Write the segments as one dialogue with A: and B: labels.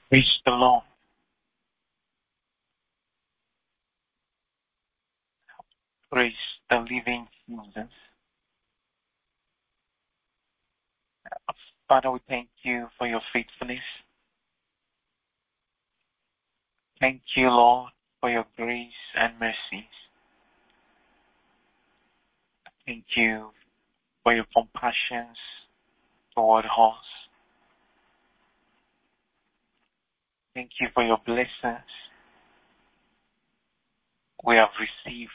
A: Praise the Lord. Praise the living Jesus. Father, we thank you for your faithfulness. Thank you, Lord, for your grace and mercies. Thank you for your compassions toward us. Thank you for your blessings we have received.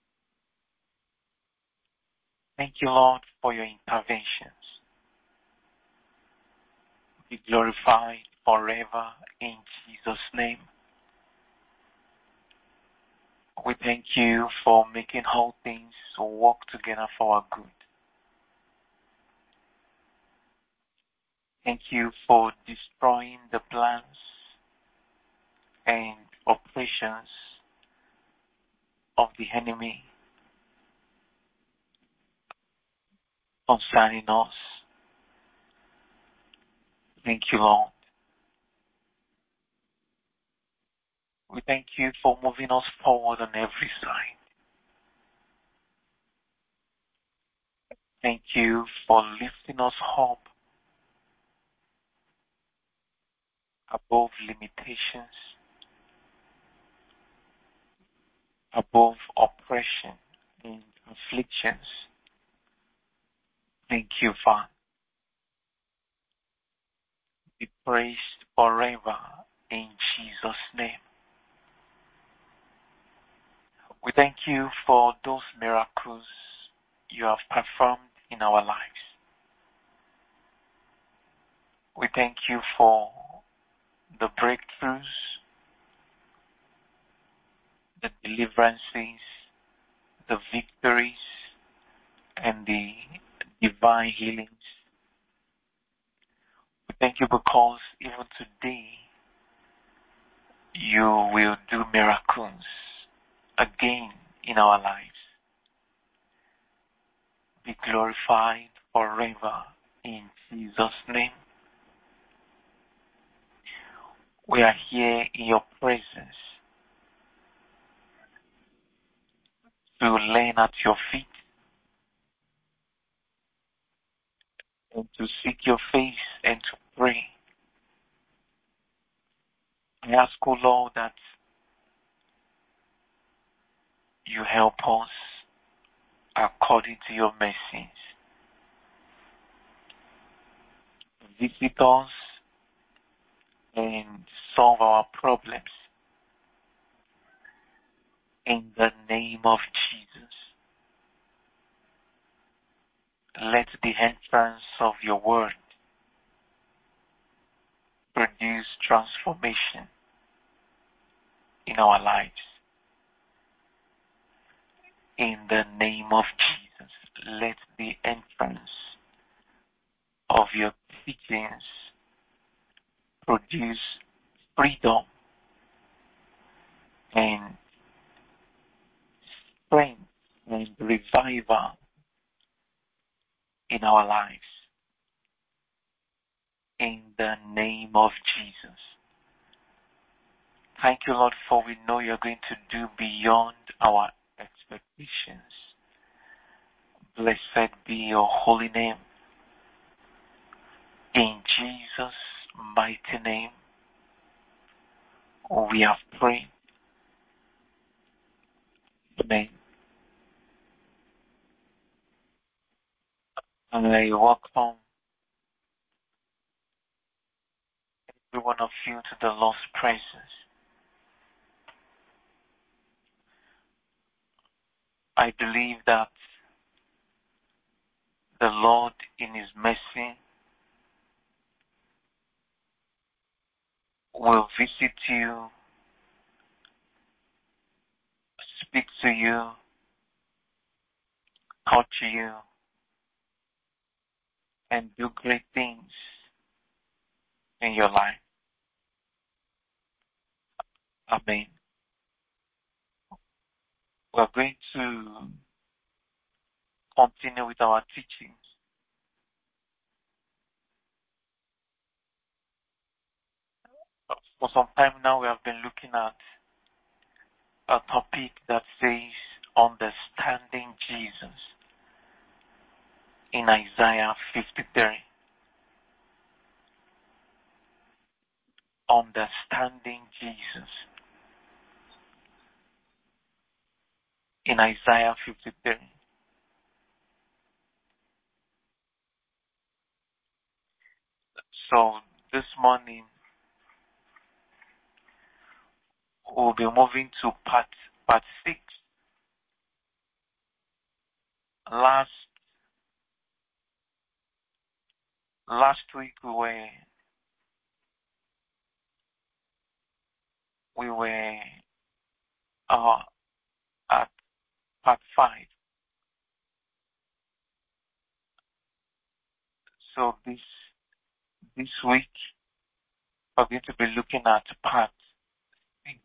A: Thank you, Lord, for your interventions. Be glorified forever in Jesus' name. We thank you for making all things work together for our good. Thank you for destroying the plans and operations of the enemy concerning us. Thank you, Lord. We thank you for moving us forward on every side. Thank you for lifting us up above limitations, above oppression and afflictions. Thank you, Father. Be praised forever in Jesus' name. We thank you for those miracles you have performed in our lives. We thank you for the breakthroughs, the deliverances, the victories, and the divine healings. We thank you because even today you will do miracles again in our lives. Be glorified forever in Jesus' name. We are here in your presence to learn at your feet and to seek your face and to pray. I ask, O Lord, that you help us according to your mercies. Visit us and solve our problems in the name of Jesus. Let the entrance of your word produce transformation in our lives. In the name of Jesus, let the entrance of your teachings produce freedom and strength and revival in our lives. In the name of Jesus. Thank you, Lord, for we know you're going to do beyond our expectations. Blessed be your holy name. In Jesus' mighty name, we have prayed. Amen. And I welcome every one of you to the Lord's presence. I believe that the Lord, in His mercy, will visit you, speak to you, touch you, and do great things in your life. Amen. We're going to continue with our teachings. For some time now, we have been looking at a topic that says understanding Jesus in Isaiah 53. Understanding Jesus in Isaiah 53. So this morning we'll be moving to part 6. Last week we were at part 5. So this week we're going to be looking at part 6.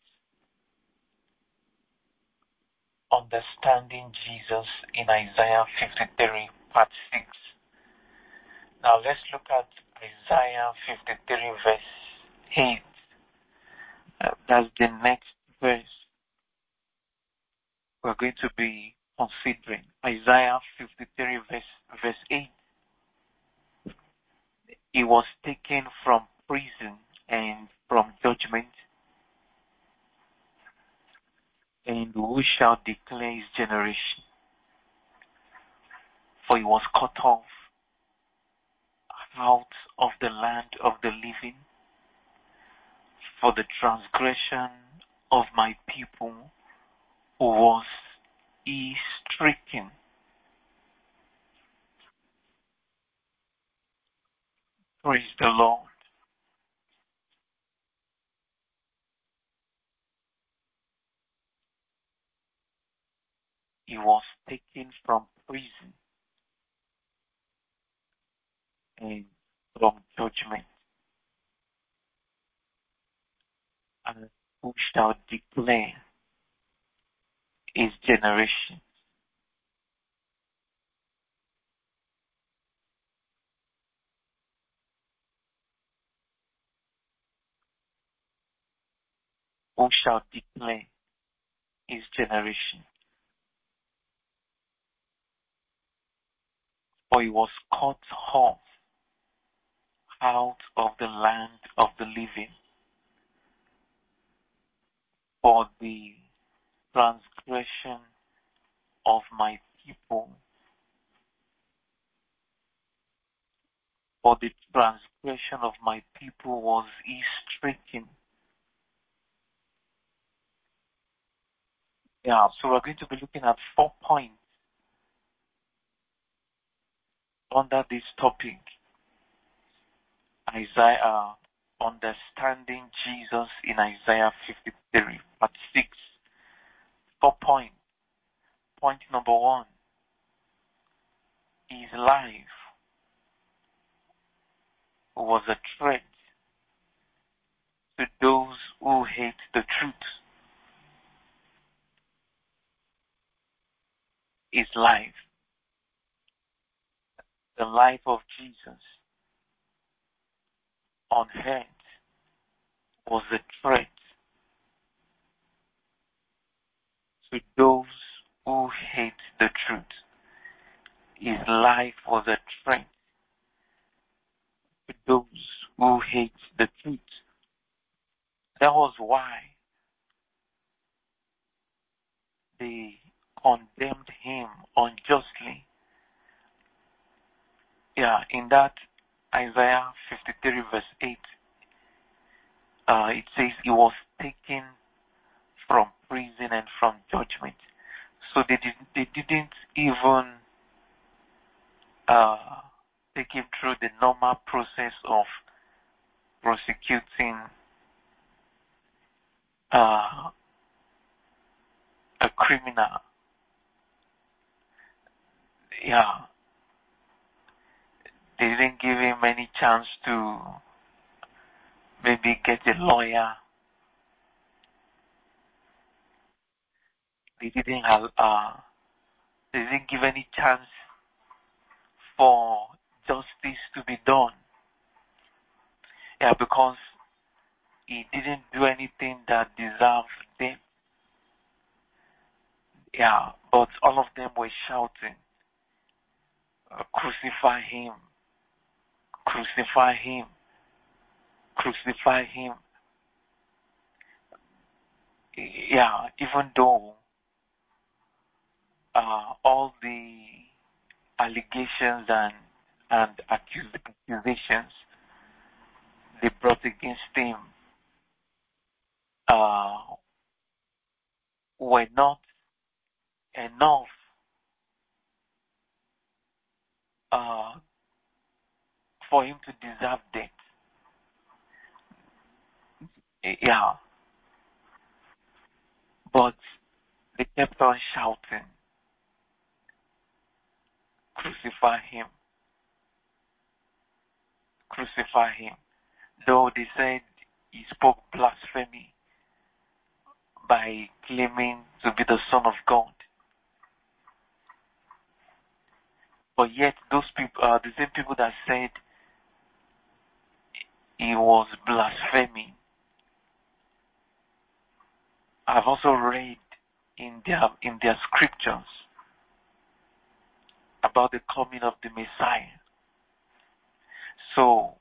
A: Understanding Jesus in Isaiah 53, part 6. Now let's look at Isaiah 53 verse 8. That's the next verse we're going to be considering. Isaiah 53 verse 8. He was taken from prison and from judgment, and who shall declare his generation? For he was cut off out of the land of the living. For the transgression of my people was he stricken. Praise the Lord. He was taken from prison and from judgment. And who shall declare his generation? Who shall declare his generation? For he was cut off out of the land of the living. For the transgression of my people. For the transgression of my people was he stricken. Yeah, so we're going to be looking at 4 points under this topic. Isaiah, understanding Jesus in Isaiah 53, part 6. 4 points. Point number 1. His life was a threat to those who hate the truth. His life, the life of Jesus on earth, was a threat to those who hate the truth. His life was a threat to those who hate the truth. That was why they condemned him unjustly. Yeah, in that Isaiah 53 verse 8, it says he was taken from prison and from judgment. So they didn't even take him through the normal process of prosecuting a criminal. Yeah, they didn't give him any chance to maybe get a lawyer. They didn't give any chance for justice to be done. Yeah, because he didn't do anything that deserved death. Yeah, but all of them were shouting, crucify him, crucify him, crucify him. Yeah, even though all the allegations and accusations they brought against him uh, were not enough uh, for him to deserve death. Yeah, but they kept on shouting, crucify him, crucify him. Though they said he spoke blasphemy by claiming to be the Son of God. But yet those people, the same people that said he was blaspheming, I've also read in their scriptures about the coming of the Messiah. So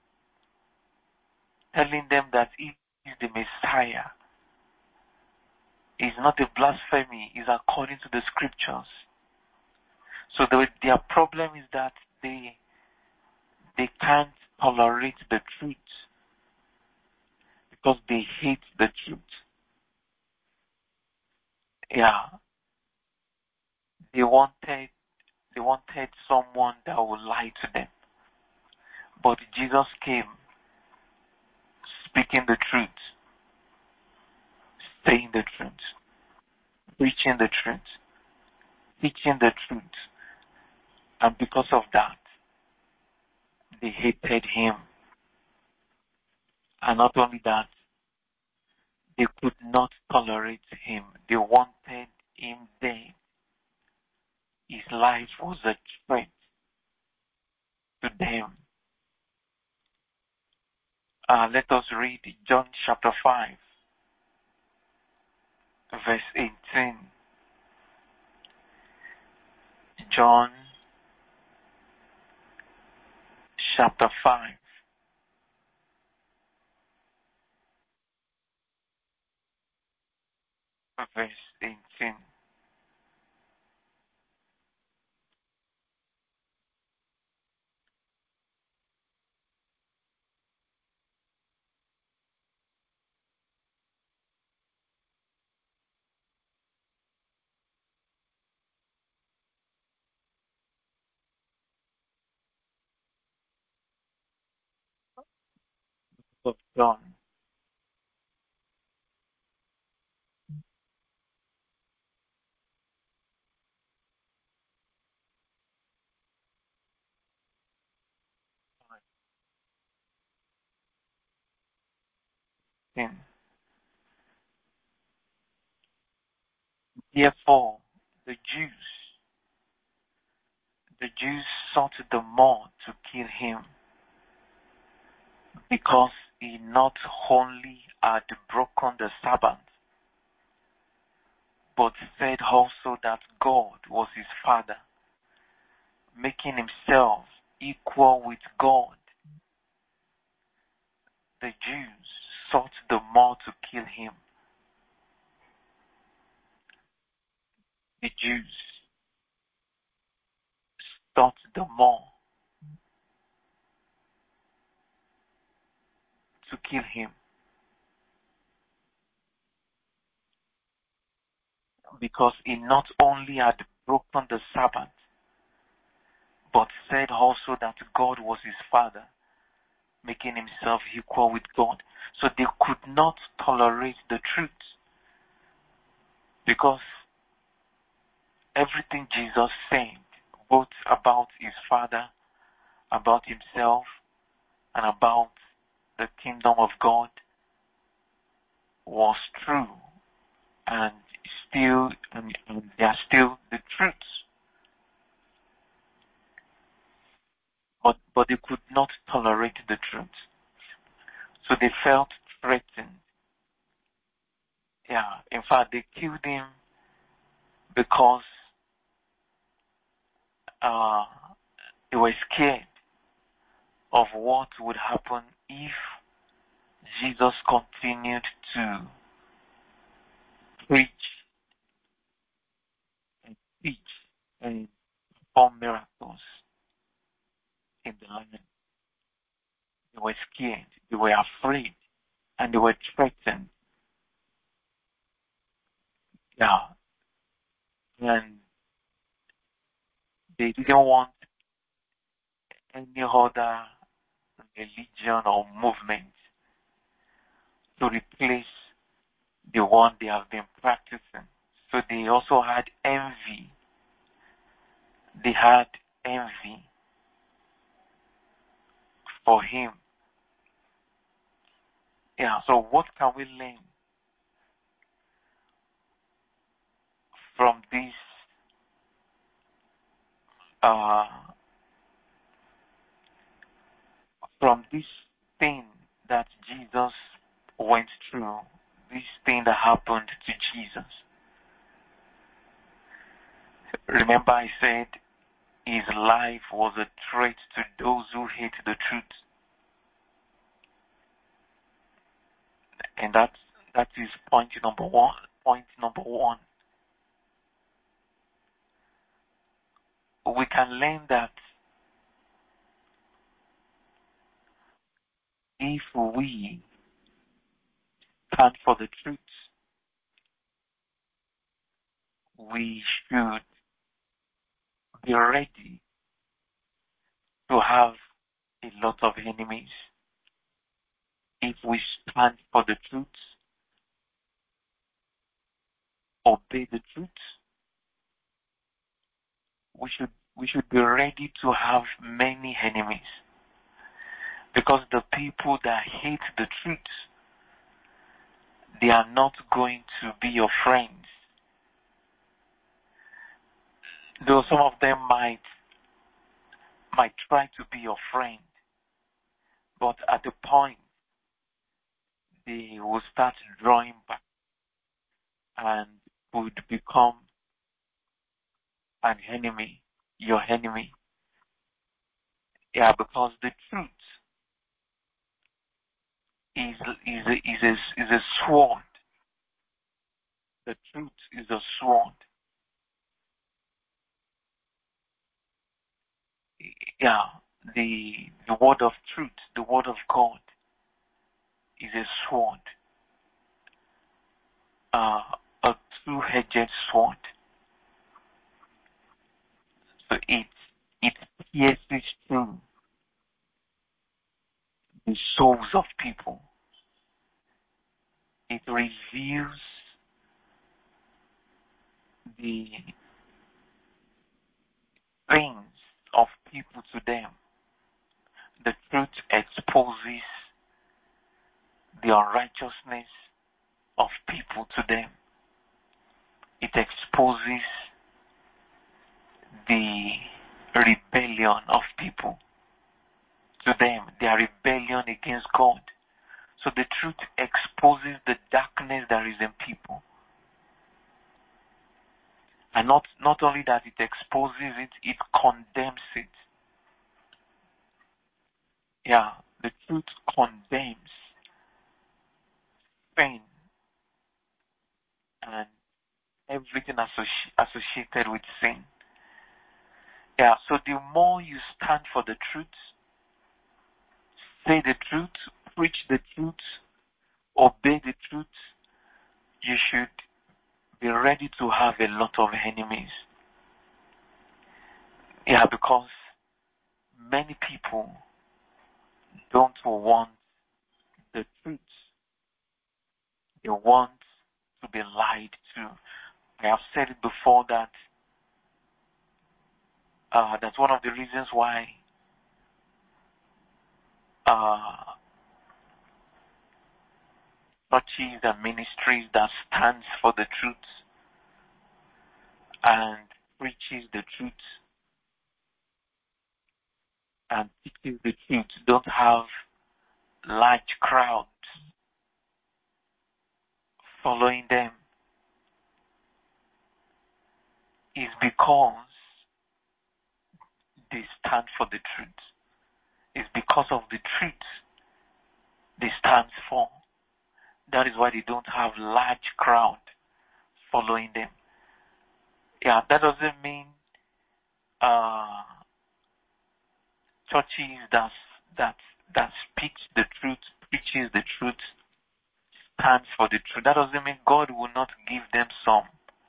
A: telling them that he is the Messiah is not a blasphemy, is according to the scriptures. So their problem is that they can't tolerate the truth because they hate the truth. Yeah. They wanted someone that would lie to them. But Jesus came speaking the truth, saying the truth, preaching the truth, teaching the truth. And because of that, they hated him. And not only that, they could not tolerate him. They wanted him dead. His life was a threat to them. Let us read John chapter 5, verse 18. John chapter 5, verse 18. Of John. Therefore, the Jews sought the more to kill him, because he not only had broken the Sabbath, but said also that God was his Father, making himself equal with God. The Jews sought the more to kill him. The Jews sought the more to kill him, because he not only had broken the Sabbath, but said also that God was his Father, making himself equal with God. So they could not tolerate the truth, because everything Jesus said, both about his Father, about himself, and about the kingdom of God, was true, and they are still the truth. But they could not tolerate the truth. So they felt threatened. Yeah, in fact, they killed him because they were scared of what would happen if Jesus continued to preach and teach and perform miracles in the land. They were scared, they were afraid, and they were threatened. Yeah. And they didn't want any other religion or movement to replace the one they have been practicing. So they also had envy. They had envy for him. Yeah, so what can we learn from this uh, thing that Jesus went through, this thing that happened to Jesus? Remember I said his life was a threat to those who hate the truth. And that is point number one. Point number one. We can learn that if we stand for the truth, we should be ready to have a lot of enemies. If we stand for the truth, obey the truth, we should be ready to have many enemies. Because the people that hate the truth, they are not going to be your friends. Though some of them might try to be your friend, but at a point they will start drawing back and would become an enemy, your enemy. Yeah, because the truth is a sword. The truth is a sword. Yeah, the word of truth, the word of God, is a sword, a two-edged sword. So it pierces through the souls of people. It reveals the things of people to them. The truth exposes the unrighteousness of people to them. It exposes the rebellion of people to them, their rebellion against God. So the truth exposes the darkness that is in people. And not only that, it exposes it, it condemns it. Yeah, the truth condemns sin and everything associated with sin. Yeah, so the more you stand for the truth, say the truth, preach the truth, obey the truth, you should be ready to have a lot of enemies. Yeah, because many people don't want the truth. They want to be lied to. I have said it before that that's one of the reasons why churches and ministries that stands for the truth and preaches the truth and teaches the truth don't have large crowds following them is because they stand for the truth. It's because of the truth they stand for. That is why they don't have large crowd following them. Yeah, that doesn't mean churches that speaks the truth, preaches the truth, stands for the truth. That doesn't mean God will not give them some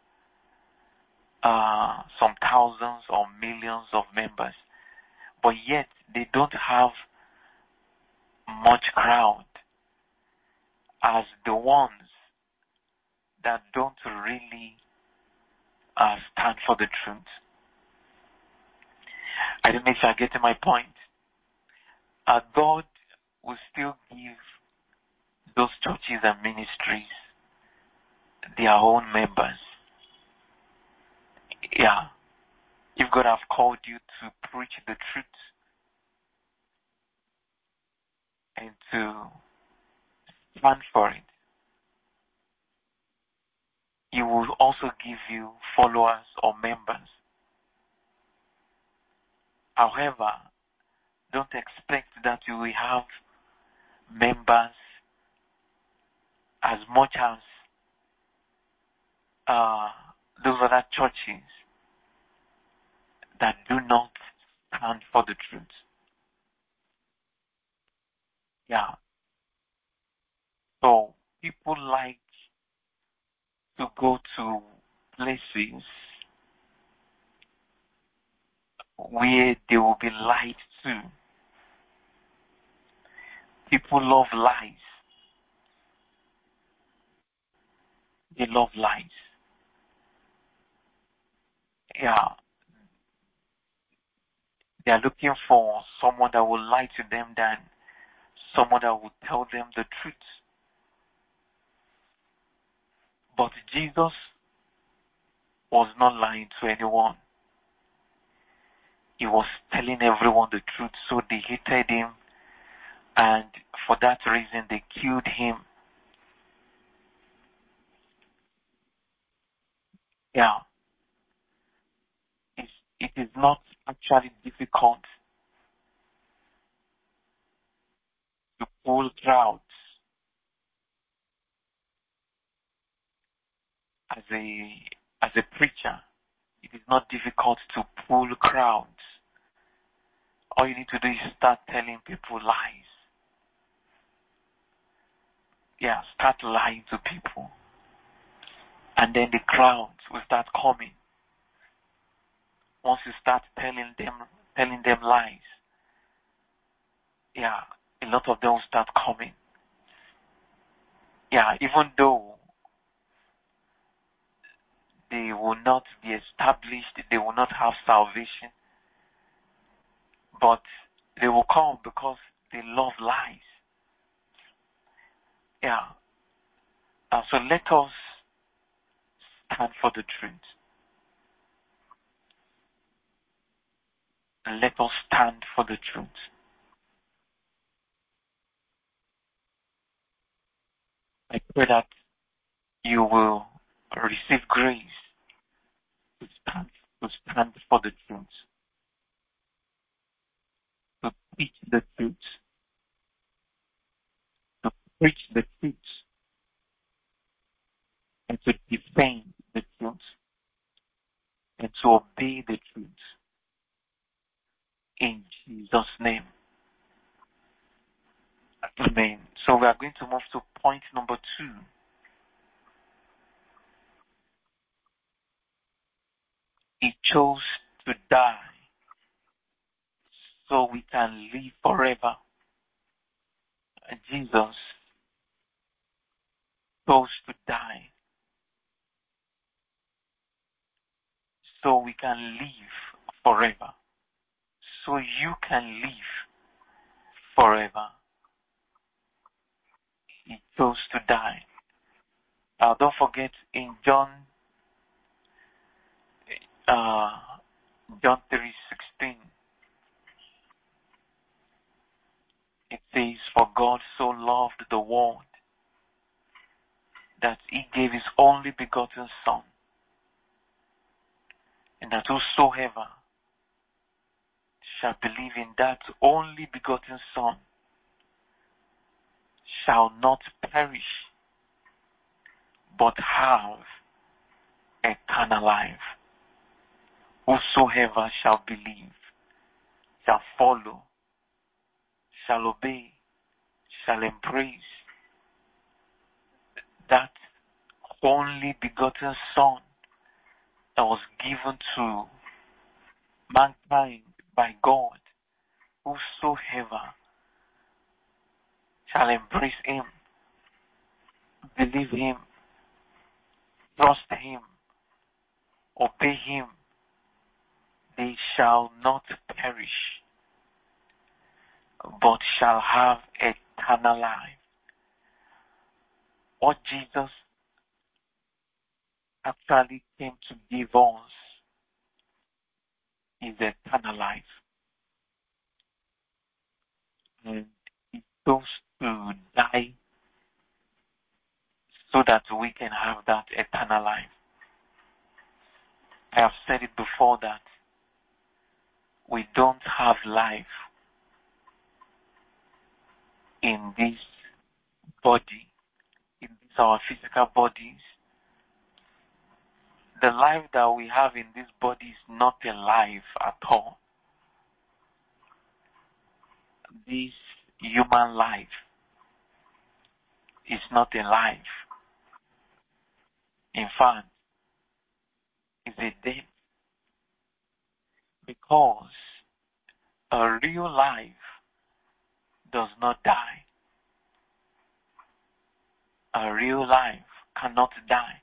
A: thousands or millions of members, but yet they don't have much crowd as the ones that don't really stand for the truth. I don't know if you're getting my point. God will still give those churches and ministries their own members. Yeah. If God has called you to preach the truth and to stand for it, He will also give you followers or members. However, don't expect that you will have members as much as those other churches that do not stand for the truth. Yeah. So people like to go to places where they will be lied to. People love lies. They love lies. Yeah. They are looking for someone that will lie to them than someone that will tell them the truth. But Jesus was not lying to anyone. He was telling everyone the truth, so they hated him, and for that reason they killed him. Yeah. It is not actually difficult to pull crowds as a preacher. It is not difficult to pull crowds. All you need to do is start telling people lies. Yeah, start lying to people. And then the crowds will start coming. Once you start telling them lies, yeah, a lot of them will start coming. Yeah, even though they will not be established, they will not have salvation, but they will come because they love lies. Yeah. So let us stand for the truth. And let us stand for the truth. I pray that you will receive grace to stand, to stand for the truth, to teach the truth, to preach the truth, and to defend the truth, and to obey the truth. In Jesus' name. Amen. So we are going to move to point number 2. He chose to die so we can live forever. Jesus chose to die so we can live forever. So you can live forever. He chose to die. Don't forget in John 3:16, it says, "For God so loved the world that he gave his only begotten Son, and that whosoever shall believe in that only begotten Son shall not perish, but have eternal life. Whosoever shall believe, shall follow, shall obey, shall embrace that only begotten Son that was given to mankind by God, whosoever shall embrace him, believe him, trust him, obey him, they shall not perish, but shall have eternal life. What Jesus actually came to give us is eternal life. And he chose to die so that we can have that eternal life. I have said it before that we don't have life in this body, in these our physical bodies. The life that we have in this body is not a life at all. This human life is not a life. In fact, it's a death, because a real life does not die. A real life cannot die.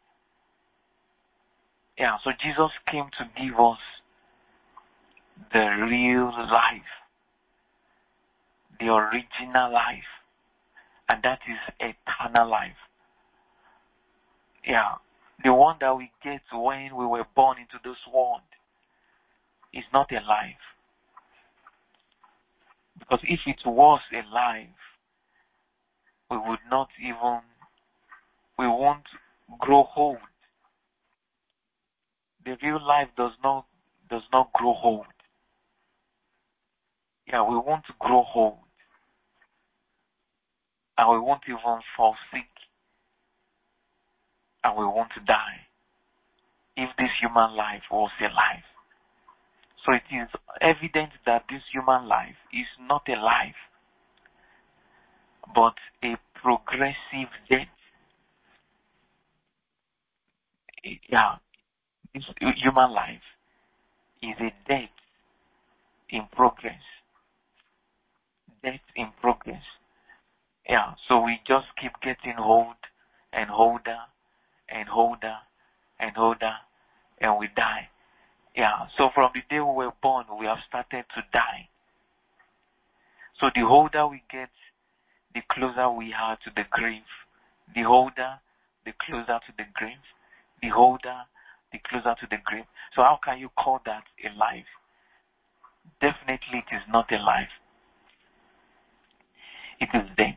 A: Yeah, so Jesus came to give us the real life, the original life, and that is eternal life. Yeah, the one that we get when we were born into this world is not a life. Because if it was a life, we won't grow old. The real life does not grow old. Yeah, we won't grow old. And we won't even fall sick. And we won't die if this human life was a life. So it is evident that this human life is not a life, but a progressive death. Yeah, this human life is a death in progress. Death in progress. Yeah, so we just keep getting old and older and older and older, and we die. Yeah, so from the day we were born, we have started to die. So the older we get, the closer we are to the grave. The older, the closer to the grave. The older, the closer to the grave. So how can you call that a life? Definitely it is not a life. It is death.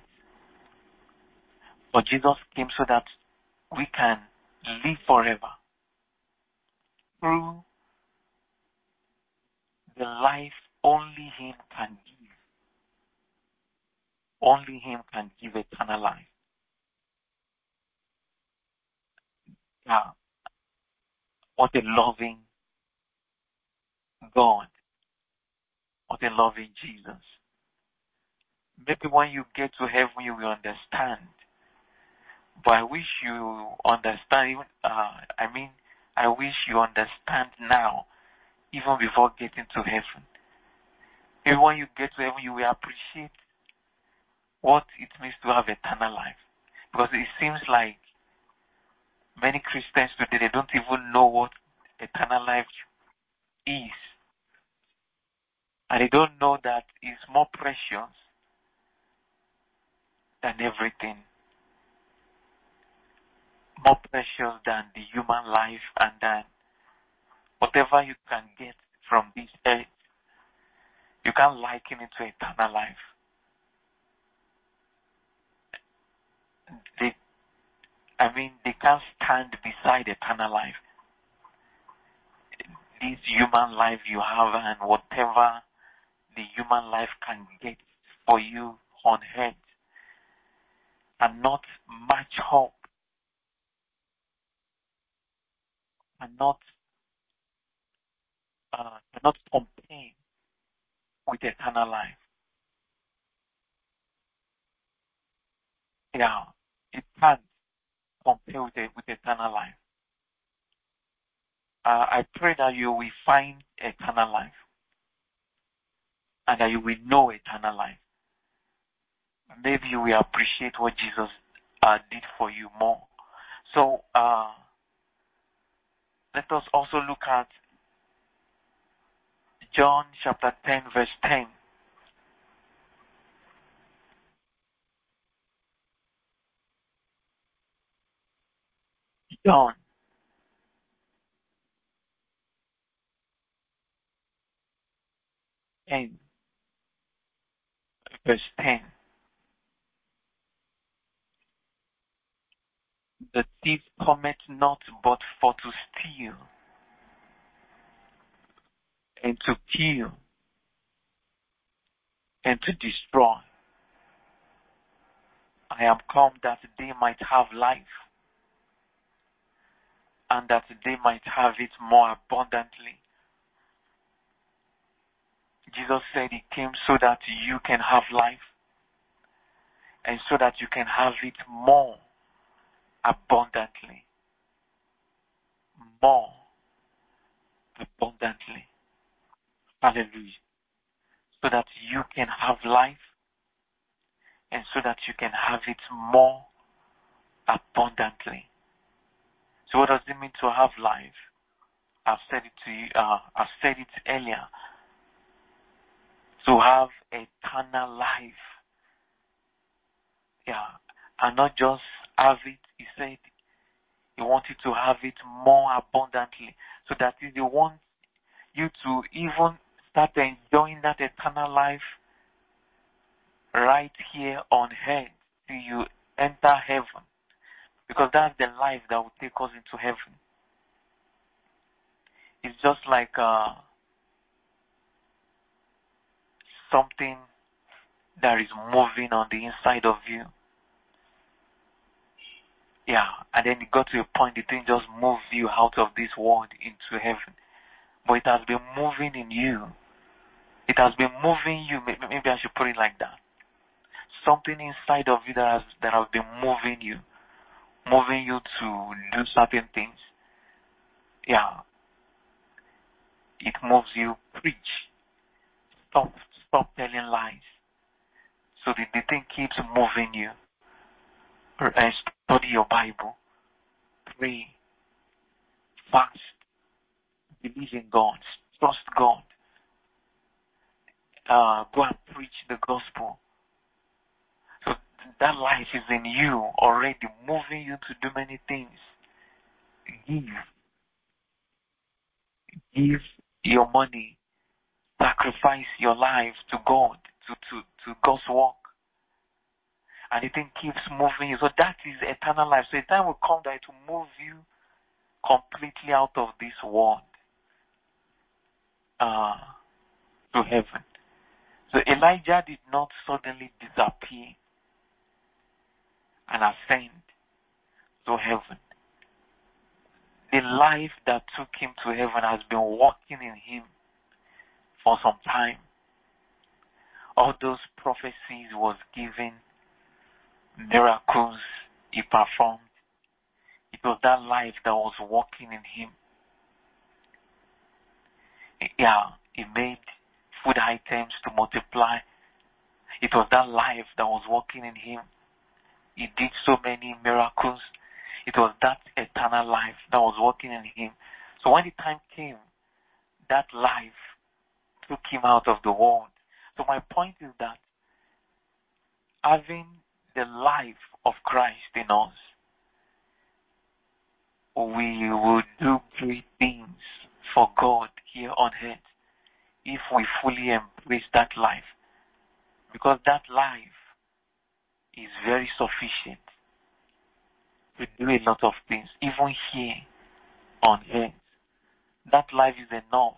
A: But Jesus came so that we can live forever through the life only Him can give. Only Him can give eternal life. Yeah. What a loving God. What a loving Jesus. Maybe when you get to heaven, you will understand. But I wish you understand. I wish you understand now, even before getting to heaven. Maybe when you get to heaven, you will appreciate what it means to have eternal life. Because it seems like many Christians today, they don't even know what eternal life is. And they don't know that it's more precious than everything. More precious than the human life and than whatever you can get from this earth. You can't liken it to eternal life. they can't stand beside eternal life. This human life you have and whatever the human life can get for you on earth cannot match up, cannot compare with eternal life. Yeah, it can't compare with eternal life. I pray that you will find eternal life and that you will know eternal life. Maybe you will appreciate what Jesus did for you more. So let us also look at John chapter 10 verse 10. John and verse 10. The thief cometh not but for to steal and to kill and to destroy. I am come that they might have life and that they might have it more abundantly. Jesus said he came so that you can have life and so that you can have it more abundantly. More abundantly. Hallelujah. So that you can have life and so that you can have it more abundantly. So what does it mean to have life? I've said it to you, I've said it earlier. To have eternal life. Yeah. And not just have it, he said he wanted to have it more abundantly. So that is, he wants you to even start enjoying that eternal life right here on earth till you enter heaven. Because that's the life that will take us into heaven. It's just like something that is moving on the inside of you. Yeah, and then it got to a point it didn't just move you out of this world into heaven, but it has been moving in you. It has been moving you. Maybe I should put it like that. Something inside of you that has been moving you to do certain things. Yeah, it moves you. Preach. Stop telling lies. So the thing keeps moving you. Study your Bible. Pray. Fast. Believe in God. Trust God. Go and preach the gospel. So that life is in you already, moving you to do many things. Give your money. Sacrifice your life to God, to God's work. And the thing keeps moving you. So that is eternal life. So the time will come that it will move you completely out of this world to heaven. So Elijah did not suddenly disappear and ascend to heaven. The life that took him to heaven has been working in him for some time. All those prophecies was given, miracles he performed. It was that life that was working in him. Yeah, he made food items to multiply. It was that life that was working in him. He did so many miracles. It was that eternal life that was working in him. So when the time came, that life took him out of the world. So my point is that having the life of Christ in us, we will do great things for God here on earth if we fully embrace that life. Because that life is very sufficient. to do a lot of things, even here on earth. That life is enough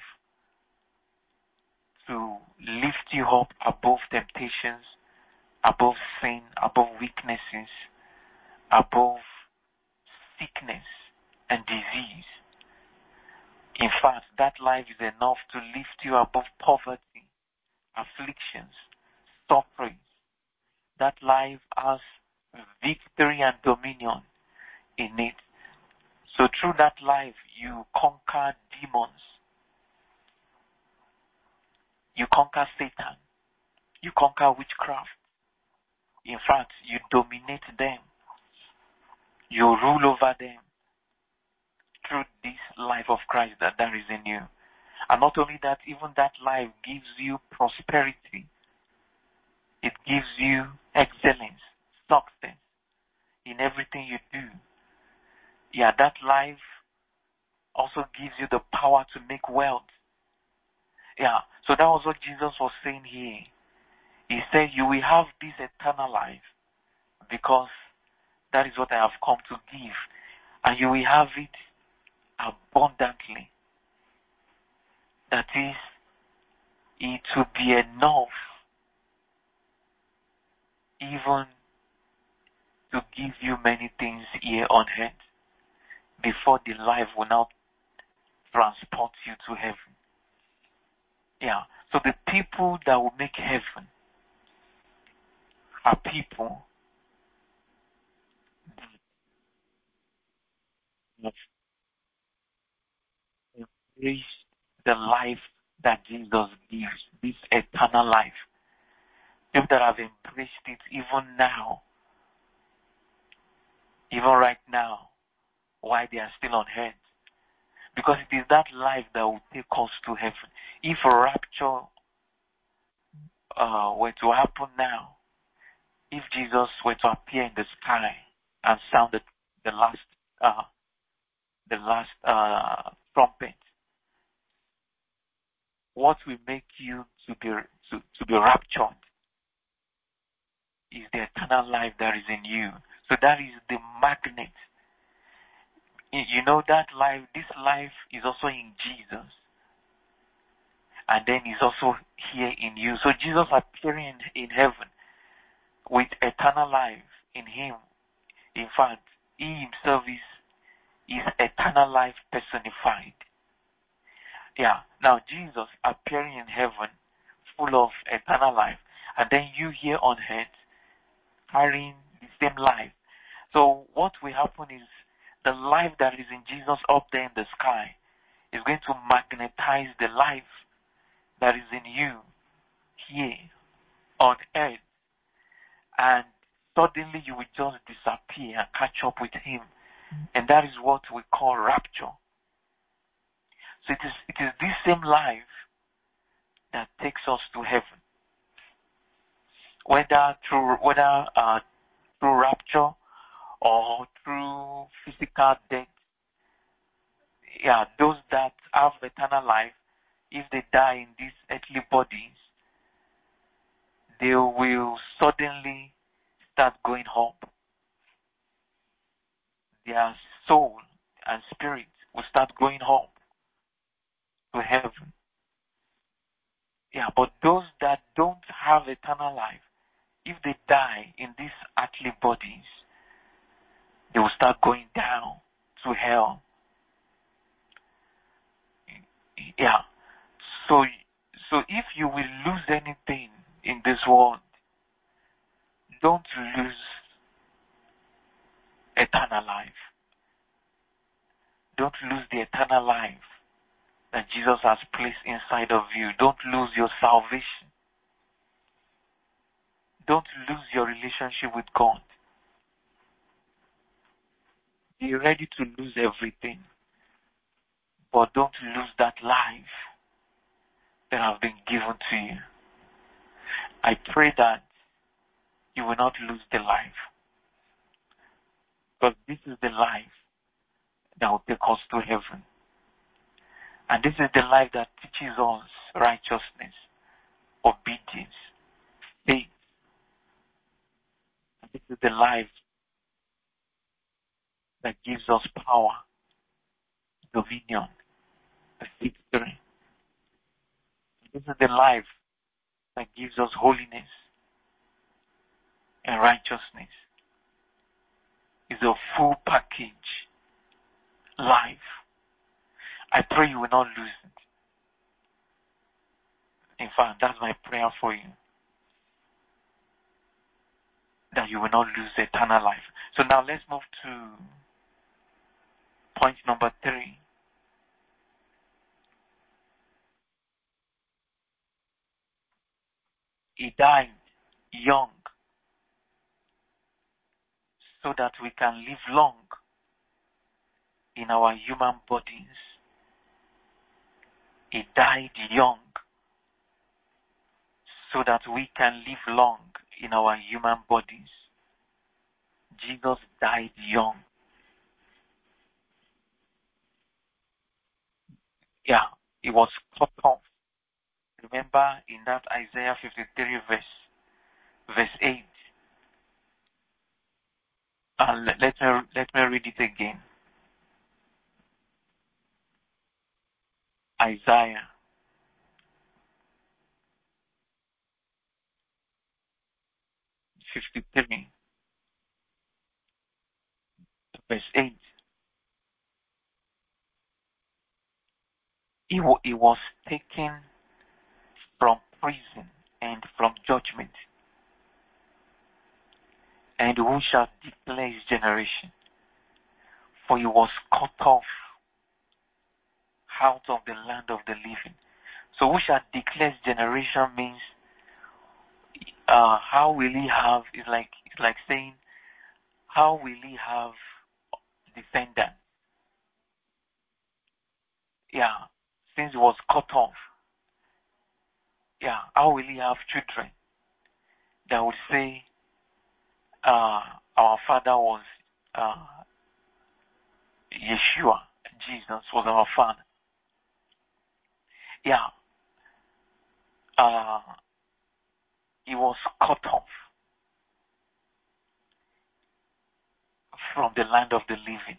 A: to lift you up above temptations, above sin, above weaknesses, above sickness and disease. In fact, that life is enough to lift you above poverty, afflictions, suffering. That life has victory and dominion in it. So through that life, you conquer demons. You conquer Satan. You conquer witchcraft. In fact, you dominate them. You rule over them through this life of Christ that is in you. And not only that, even that life gives you prosperity. It gives you excellence, success in everything you do. Yeah, that life also gives you the power to make wealth. Yeah, so that was what Jesus was saying here. He said, you will have this eternal life because that is what I have come to give. And you will have it abundantly. That is, it will be enough even to give you many things here on earth before the life will now transport you to heaven. Yeah, so the people that will make heaven are people that embrace the life that Jesus gives, this eternal life. People that have embraced it even now, even right now, while they are still on earth. Because it is that life that will take us to heaven. If a rapture were to happen now, if Jesus were to appear in the sky and sound the last trumpet, what will make you to be raptured is the eternal life that is in you. So that is the magnet. You know that life, this life is also in Jesus. And then is also here in you. So Jesus appearing in heaven with eternal life in him. In fact, he himself is eternal life personified. Yeah. Now Jesus appearing in heaven full of eternal life. And then you here on earth carrying the same life. So what will happen is the life that is in Jesus up there in the sky is going to magnetize the life that is in you here on earth. And suddenly you will just disappear and catch up with him. And that is what we call rapture. So it is this same life that takes us to heaven. Whether through rapture or through physical death. Yeah, those that have eternal life, if they die in these earthly bodies, they will suddenly start going up. Their soul and spirit will start going up to heaven. Yeah, but those that don't have eternal life, if they die in these earthly bodies, they will start going down to hell. Yeah. So if you will lose anything in this world, don't lose eternal life. Don't lose the eternal life that Jesus has placed inside of you. Don't lose your salvation. Don't lose your relationship with God. Be ready to lose everything, but don't lose that life that has been given to you. I pray that you will not lose the life, because this is the life that will take us to heaven. And this is the life that teaches us righteousness, obedience, faith. And this is the life that gives us power, dominion, victory. This is the life that gives us holiness and righteousness. It's a full package life. I pray you will not lose it. In fact, that's my prayer for you. That you will not lose the eternal life. So now let's move to point number 3. He died young so that we can live long in our human bodies. He died young so that we can live long in our human bodies. Jesus died young. Yeah, he was cut off. Remember in that Isaiah 53 verse 8. Let me read it again. Isaiah 53 verse 8. He was taken from prison and from judgment. And who shall declare his generation? For he was cut off out of the land of the living. So who shall declare his generation means how will he have, it's like saying, how will he have descendants? Yeah, since he was cut off. Yeah, how will he have children? That would say, our father was Yeshua. Jesus was our father. Yeah. He was cut off from the land of the living.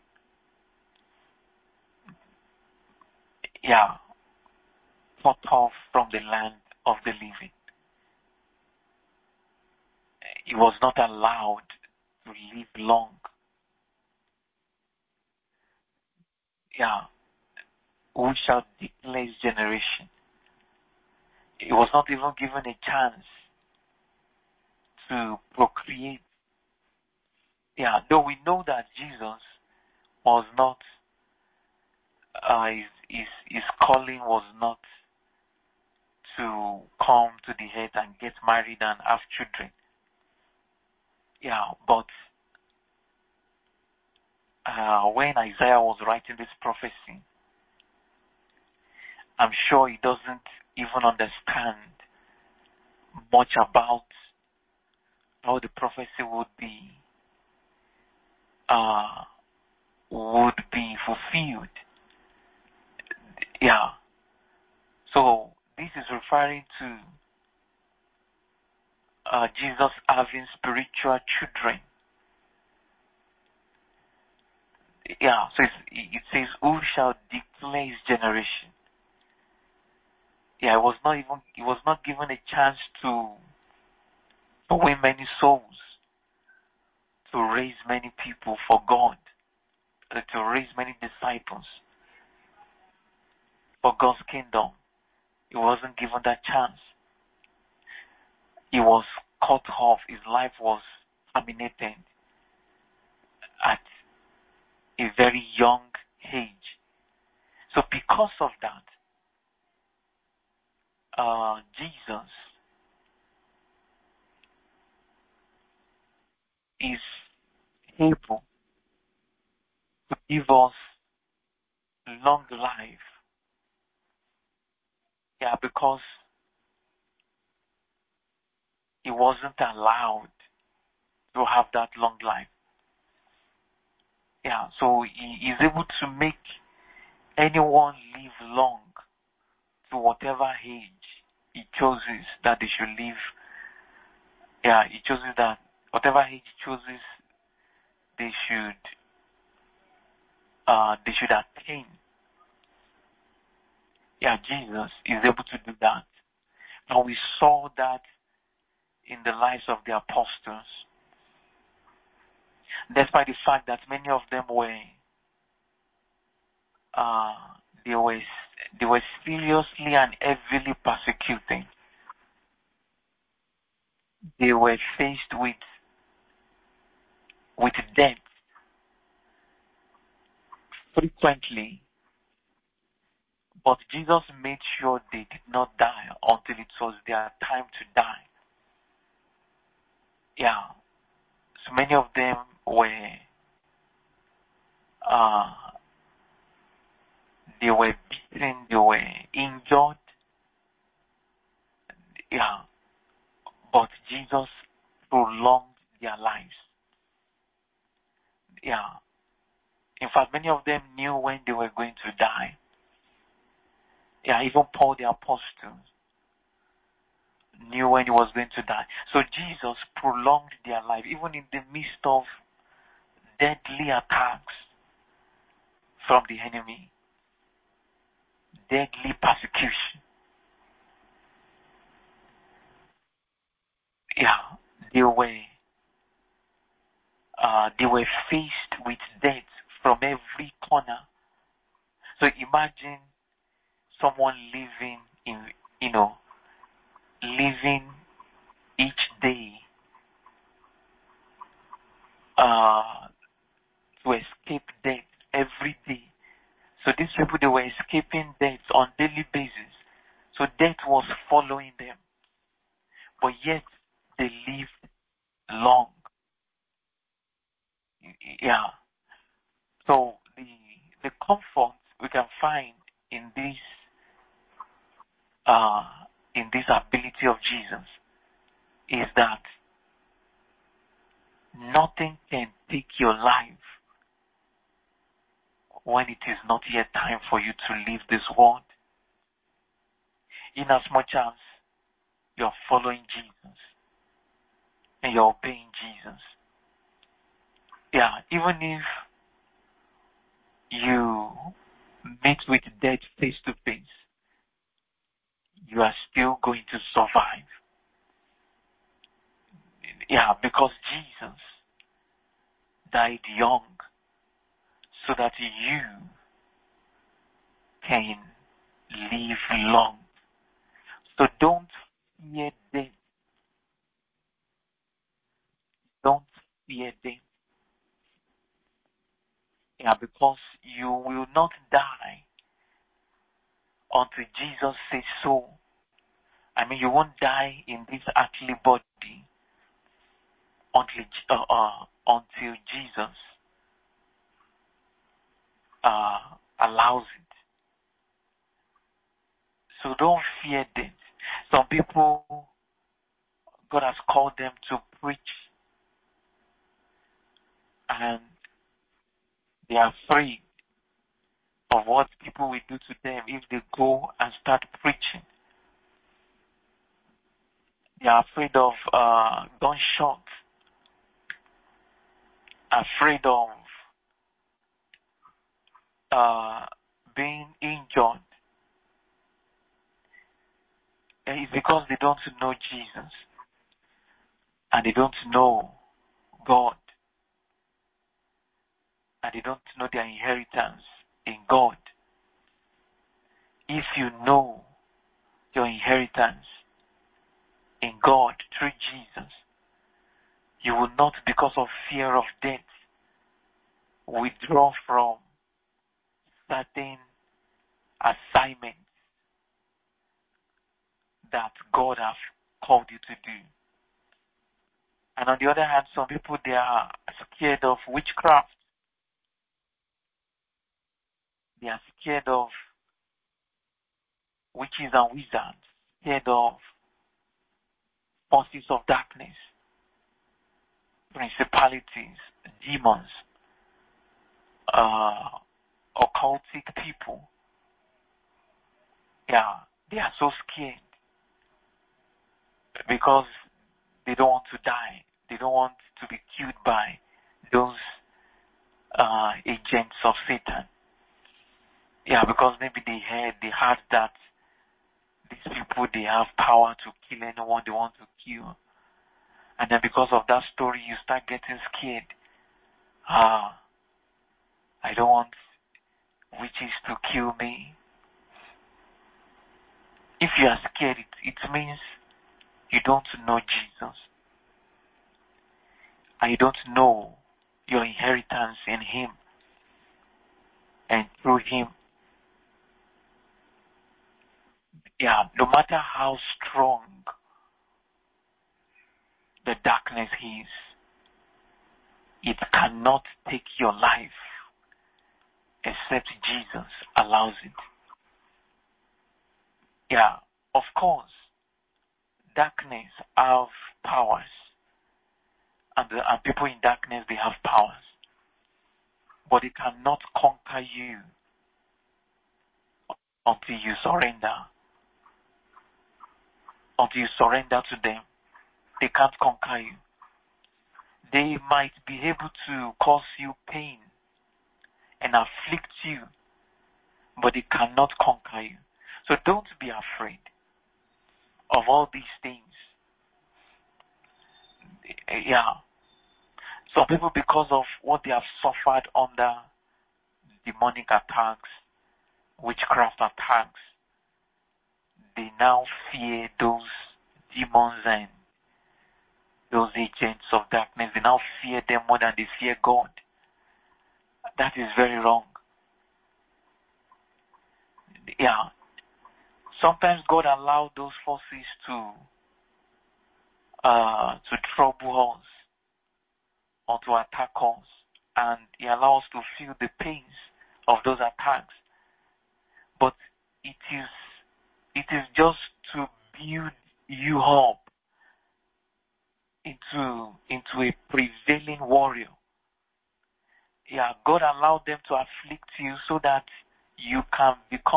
A: Yeah. Cut off from the land of the living. He was not allowed to live long. Yeah. Who shall declare his generation? He was not even given a chance to procreate. Yeah, though we know that Jesus was not, his calling was not to come to the earth and get married and have children. Yeah, but when Isaiah was writing this prophecy, I'm sure he doesn't even understand much about how the prophecy would be fulfilled. Yeah. So this is referring to Jesus having spiritual children. Yeah. So it says, "Who shall declare his generation?" Yeah, he was not given a chance to win many souls, to raise many people for God, to raise many disciples for God's kingdom. He wasn't given that chance. He was cut off. His life was terminated at a very young age. So because of that, Jesus is able to give us long life. Yeah, because he wasn't allowed to have that long life. Yeah, so he is able to make anyone live long to whatever age he chooses that they should live. Yeah, he chooses that whatever age he chooses, they should they should attain. Yeah, Jesus is able to do that. And we saw that in the lives of the apostles. Despite the fact that many of them were they were seriously and heavily persecuted. They were faced with death frequently, but Jesus made sure they did not die until it was their time to die. Yeah, so many of them were they were beaten, they were injured. Yeah, but Jesus prolonged their lives. Yeah. In fact, many of them knew when they were going to die. Yeah, even Paul the apostle knew when he was going to die. So Jesus prolonged their life, even in the midst of deadly attacks from the enemy, deadly persecution. Yeah, they were faced with death from every corner. So imagine someone living living each day to escape death every day. So these people, they were escaping death on daily basis. So death was following them. But yet they lived long. Yeah. So the comfort we can find in this ability of Jesus is that nothing can take your life when it is not yet time for you to leave this world. In as much as you're following Jesus and you're obeying Jesus. Yeah, even if you meet with death face to face, you are still going to survive. Yeah, because Jesus died young so that you can live long. So don't fear death. Don't fear death. Yeah, because you will not die until Jesus says so. I mean, you won't die in this earthly body until Jesus allows it. So don't fear death. Some people, God has called them to preach, and they are afraid of what people will do to them if they go and start preaching. They are afraid of gunshots, afraid of being injured. And it's because they don't know Jesus and they don't know God and they don't know their inheritance in God. If you know your inheritance in God through Jesus, you will not, because of fear of death, withdraw from certain assignments that God has called you to do. And on the other hand, some people, they are scared of witchcraft. They are scared of witches and wizards, scared of forces of darkness, principalities, demons, occultic people. Yeah, they are so scared because they don't want to die. They don't want to be killed by those agents of Satan. Yeah, because maybe they heard that these people, they have power to kill anyone they want to kill. And then because of that story, you start getting scared. I don't want witches to kill me. If you are scared, it means you don't know Jesus. And you don't know your inheritance in Him. And through Him, no matter how strong the darkness is, it cannot take your life except Jesus allows it. Of course, darkness have powers, and people in darkness, they have powers, but they cannot conquer you until you surrender. Until you surrender to them, they can't conquer you. They might be able to cause you pain and afflict you, but they cannot conquer you. So don't be afraid of all these things. Some people, because of what they have suffered under demonic attacks, witchcraft attacks, they now fear those demons and those agents of darkness. They now fear them more than they fear God. That is very wrong. Sometimes God allows those forces to trouble us or to attack us, and He allows us to feel the pains of those attacks. But it is just to build you up into a prevailing warrior. God allowed them to afflict you so that you can become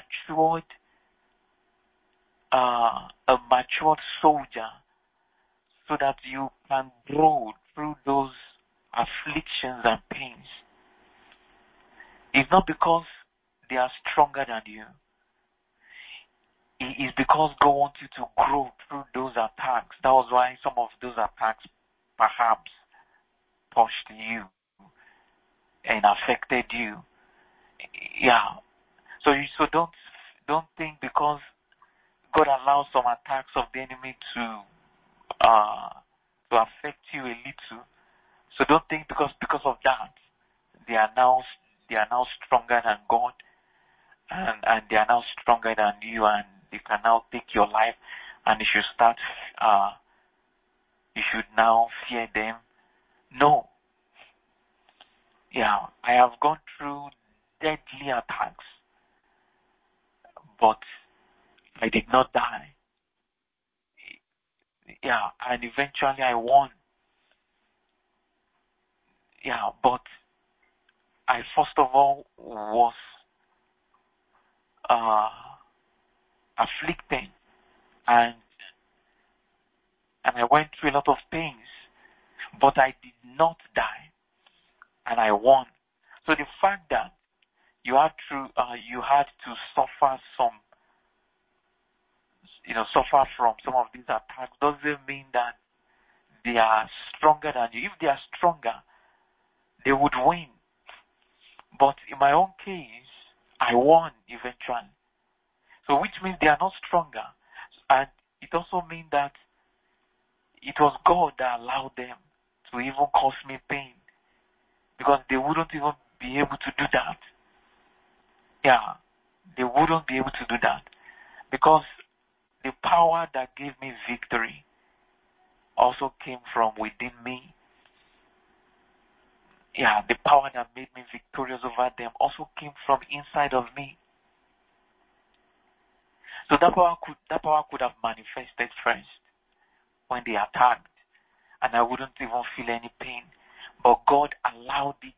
A: a matured soldier, so that you can grow through those afflictions and pains. It's not because they are stronger than you. It is because God wants you to grow through those attacks. That was why some of those attacks perhaps pushed you and affected you. So don't think because God allows some attacks of the enemy to affect you a little. So don't think because of that they are now stronger than God, and they are now stronger than you, and they can now take your life, and you should now fear them. No. I have gone through deadly attacks, but I did not die. And eventually I won. But I first of all was afflicted, and I went through a lot of pains, but I did not die, and I won. So the fact that you had to suffer from some of these attacks doesn't mean that they are stronger than you. If they are stronger, they would win. But in my own case, I won eventually. So which means they are not stronger. And it also means that it was God that allowed them to even cause me pain, because they wouldn't even be able to do that. They wouldn't be able to do that, because the power that gave me victory also came from within me. The power that made me victorious over them also came from inside of me. So that power could have manifested first when they attacked, and I wouldn't even feel any pain. But God allowed it.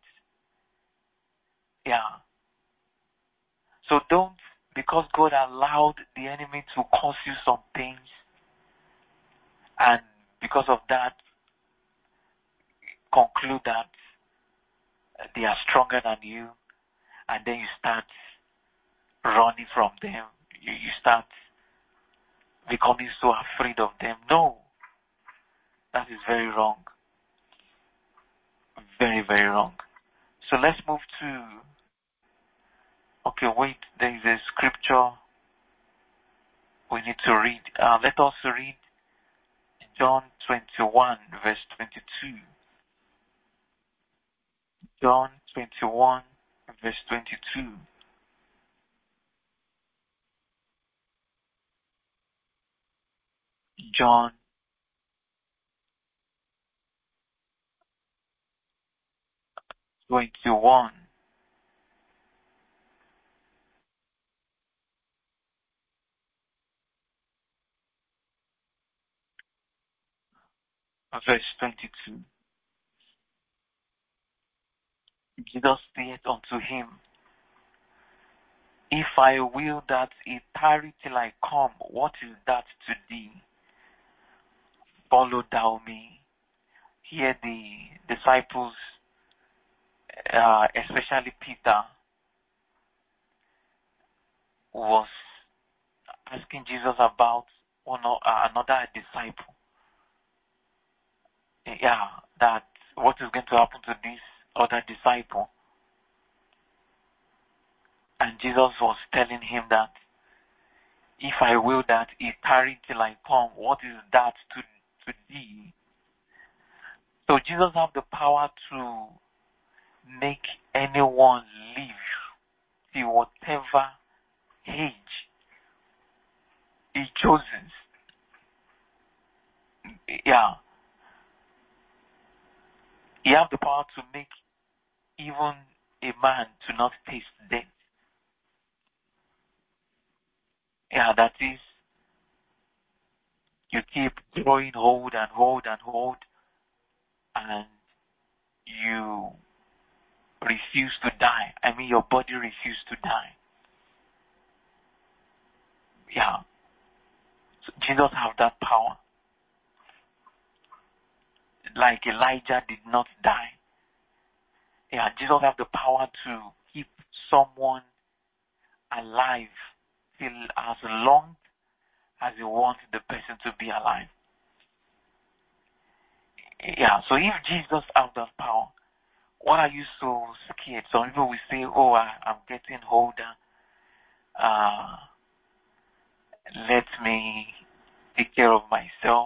A: So don't, because God allowed the enemy to cause you some pains, and because of that, conclude that they are stronger than you, and then you start running from them. You start becoming so afraid of them. No, that is very wrong. Very, very wrong. So let's move to, okay, wait, there is a scripture we need to read. Let us read John 21, verse 22. John 21, verse 22. John 21, verse 22. Jesus said unto him, If I will that it tarry till I come, what is that to thee? Follow thou me. Here the disciples, especially Peter, was asking Jesus about another disciple. Yeah, that what is going to happen to this other disciple. And Jesus was telling him that if I will that he tarry till I come, what is that to thee? So Jesus has the power to make anyone live till whatever age he chooses. Yeah. He has the power to make even a man to not taste death. Yeah, that is, you keep growing old and old and old, and you refuse to die. I mean, your body refuses to die. Yeah. So Jesus has that power. Like Elijah did not die. Yeah, Jesus has the power to keep someone alive till as long as he wants the person to be alive. Yeah, so if Jesus has that power, why are you so scared? Some people will say, oh, I'm getting older. Let me take care of myself.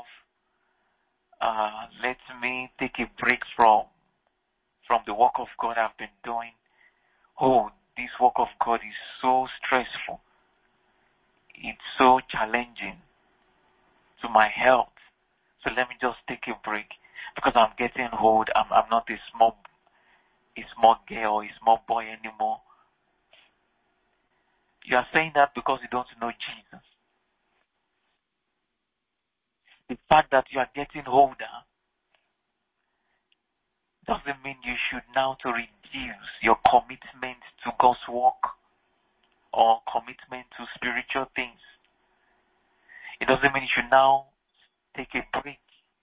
A: Let me take a break from the work of God I've been doing. Oh, this work of God is so stressful. It's so challenging to my health. So let me just take a break because I'm getting old. I'm not a small girl or a small boy anymore. You are saying that because you don't know Jesus. The fact that you are getting older doesn't mean you should now to reduce your commitment to God's work or commitment to spiritual things. It doesn't mean you should now take a break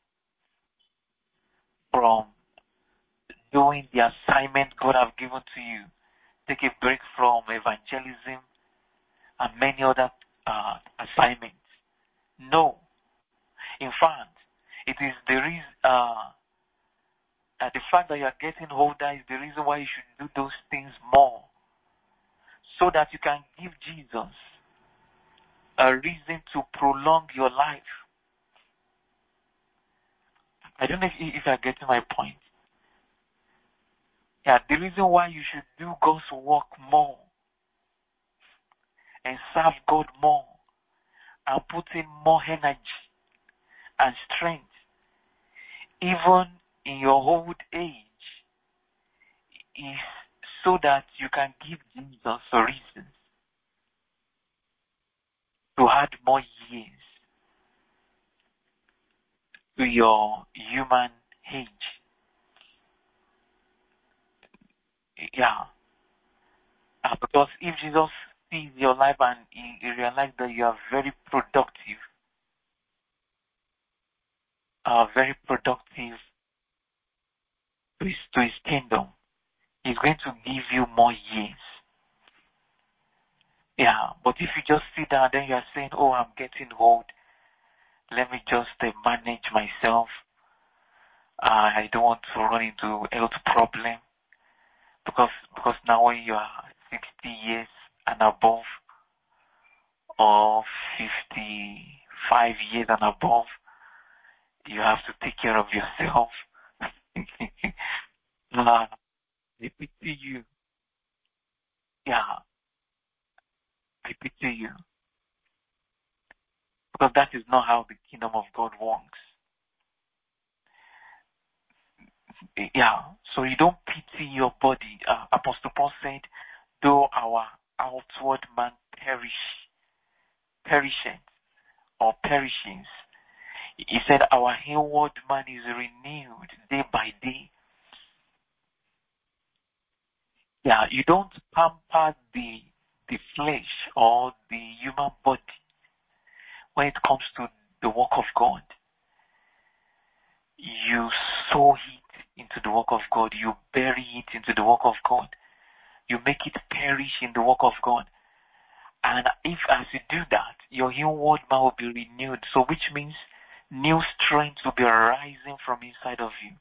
A: from doing the assignment God has given to you. Take a break from evangelism and many other assignments. No. In fact, it is the fact that you are getting older is the reason why you should do those things more, so that you can give Jesus a reason to prolong your life. I don't know if you're getting my point. Yeah, the reason why you should do God's work more and serve God more and put in more energy and strength, even in your old age, is so that you can give Jesus a reason to add more years to your human age. Yeah. Because if Jesus sees your life and he realizes that you are very productive to his kingdom, He's going to give you more years. Yeah, but if you just sit down, then you are saying, oh, I'm getting old. Let me just manage myself. I don't want to run into health problem. Because now when you are 60 years and above, or 55 years and above, you have to take care of yourself. I pity you. Yeah, I pity you. Because that is not how the kingdom of God works. Yeah, so you don't pity your body. Apostle Paul said, though our outward man perisheth or perishings, he said our inward man is renewed day by day. Yeah, you don't pamper the flesh or the human body when it comes to the work of God. You sow it into the work of God. You bury it into the work of God. You make it perish in the work of God. And if as you do that, your inward man will be renewed. So which means new strength will be rising from inside of you.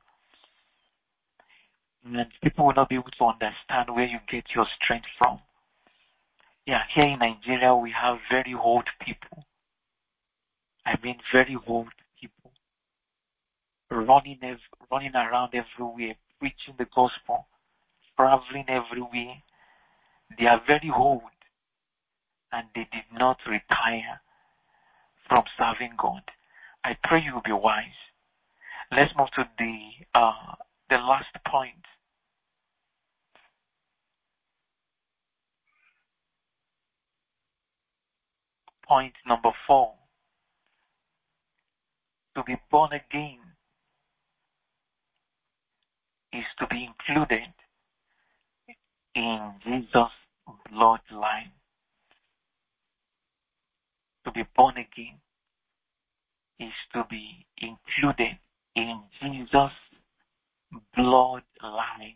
A: And people will not be able to understand where you get your strength from. Yeah, here in Nigeria, we have very old people. I mean, very old people running around everywhere, preaching the gospel, traveling everywhere. They are very old, and they did not retire from serving God. I pray you will be wise. Let's move to the last point. Point number 4. To be born again is to be included in Jesus' bloodline. To be born again is to be included in Jesus' bloodline.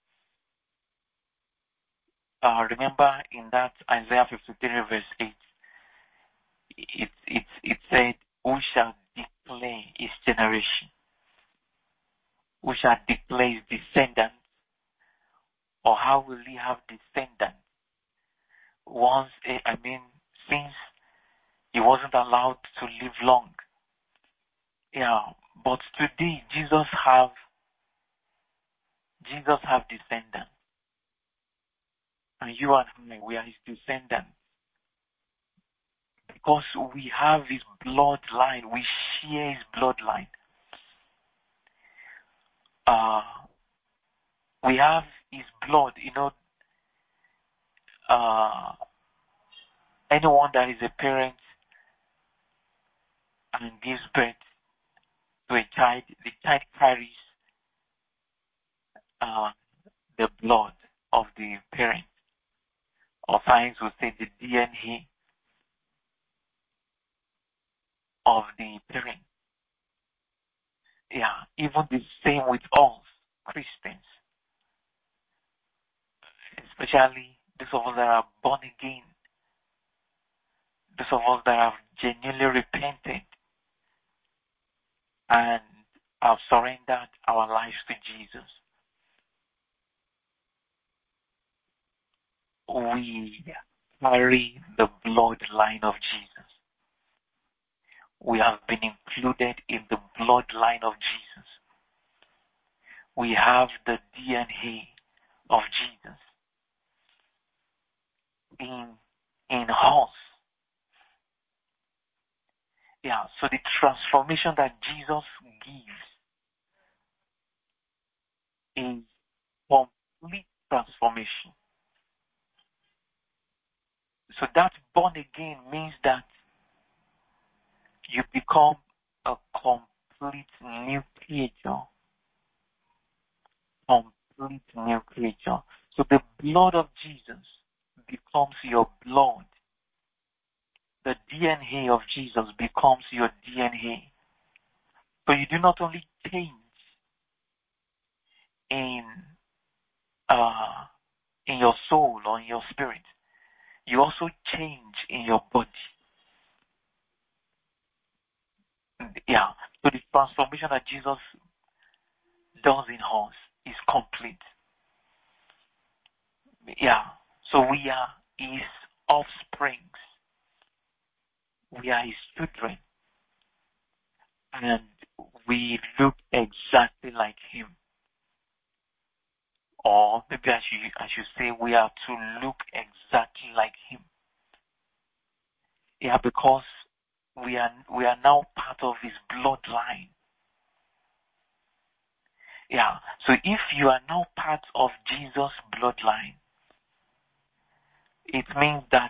A: Remember in that Isaiah 53 verse 8, it said, who shall declare his generation? Who shall declare his descendants? Or how will he have descendants? Since he wasn't allowed to live long. Yeah, but today Jesus have descendants. And you and I, we are his descendants. Because we have his bloodline, we share his bloodline. We have his blood, anyone that is a parent and gives birth to a child, the child carries the blood of the parent. Or science would say the DNA of the parent. Yeah, even the same with us, Christians. Especially those of us that are born again. Those of us that have genuinely repented and have surrendered our lives to Jesus. We carry the bloodline of Jesus. We have been included in the bloodline of Jesus. We have the DNA of Jesus in us. Yeah, so the transformation that Jesus gives is complete transformation. So that born again means that you become a complete new creature. Complete new creature. So the blood of Jesus becomes your blood. The DNA of Jesus becomes your DNA. So you do not only change in in your soul or in your spirit, you also change in your body. Yeah. So the transformation that Jesus does in us is complete. Yeah. So we are his offsprings. We are his children. And we look exactly like him. Or maybe I should say we are to look exactly like him. Yeah, because we are now part of his bloodline. Yeah. So if you are now part of Jesus' bloodline, it means that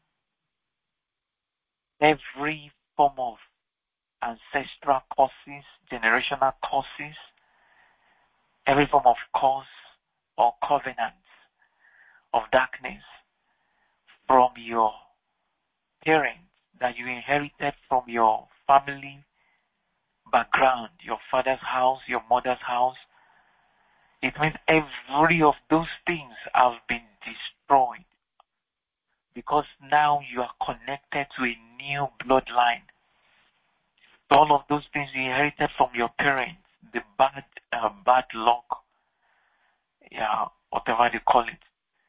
A: every form of ancestral causes, generational causes, every form of cause or covenant of darkness from your parents that you inherited from your family background, your father's house, your mother's house, it means every of those things have been destroyed because now you are connected to a new bloodline. All of those things you inherited from your parents, the bad luck, yeah, whatever they call it,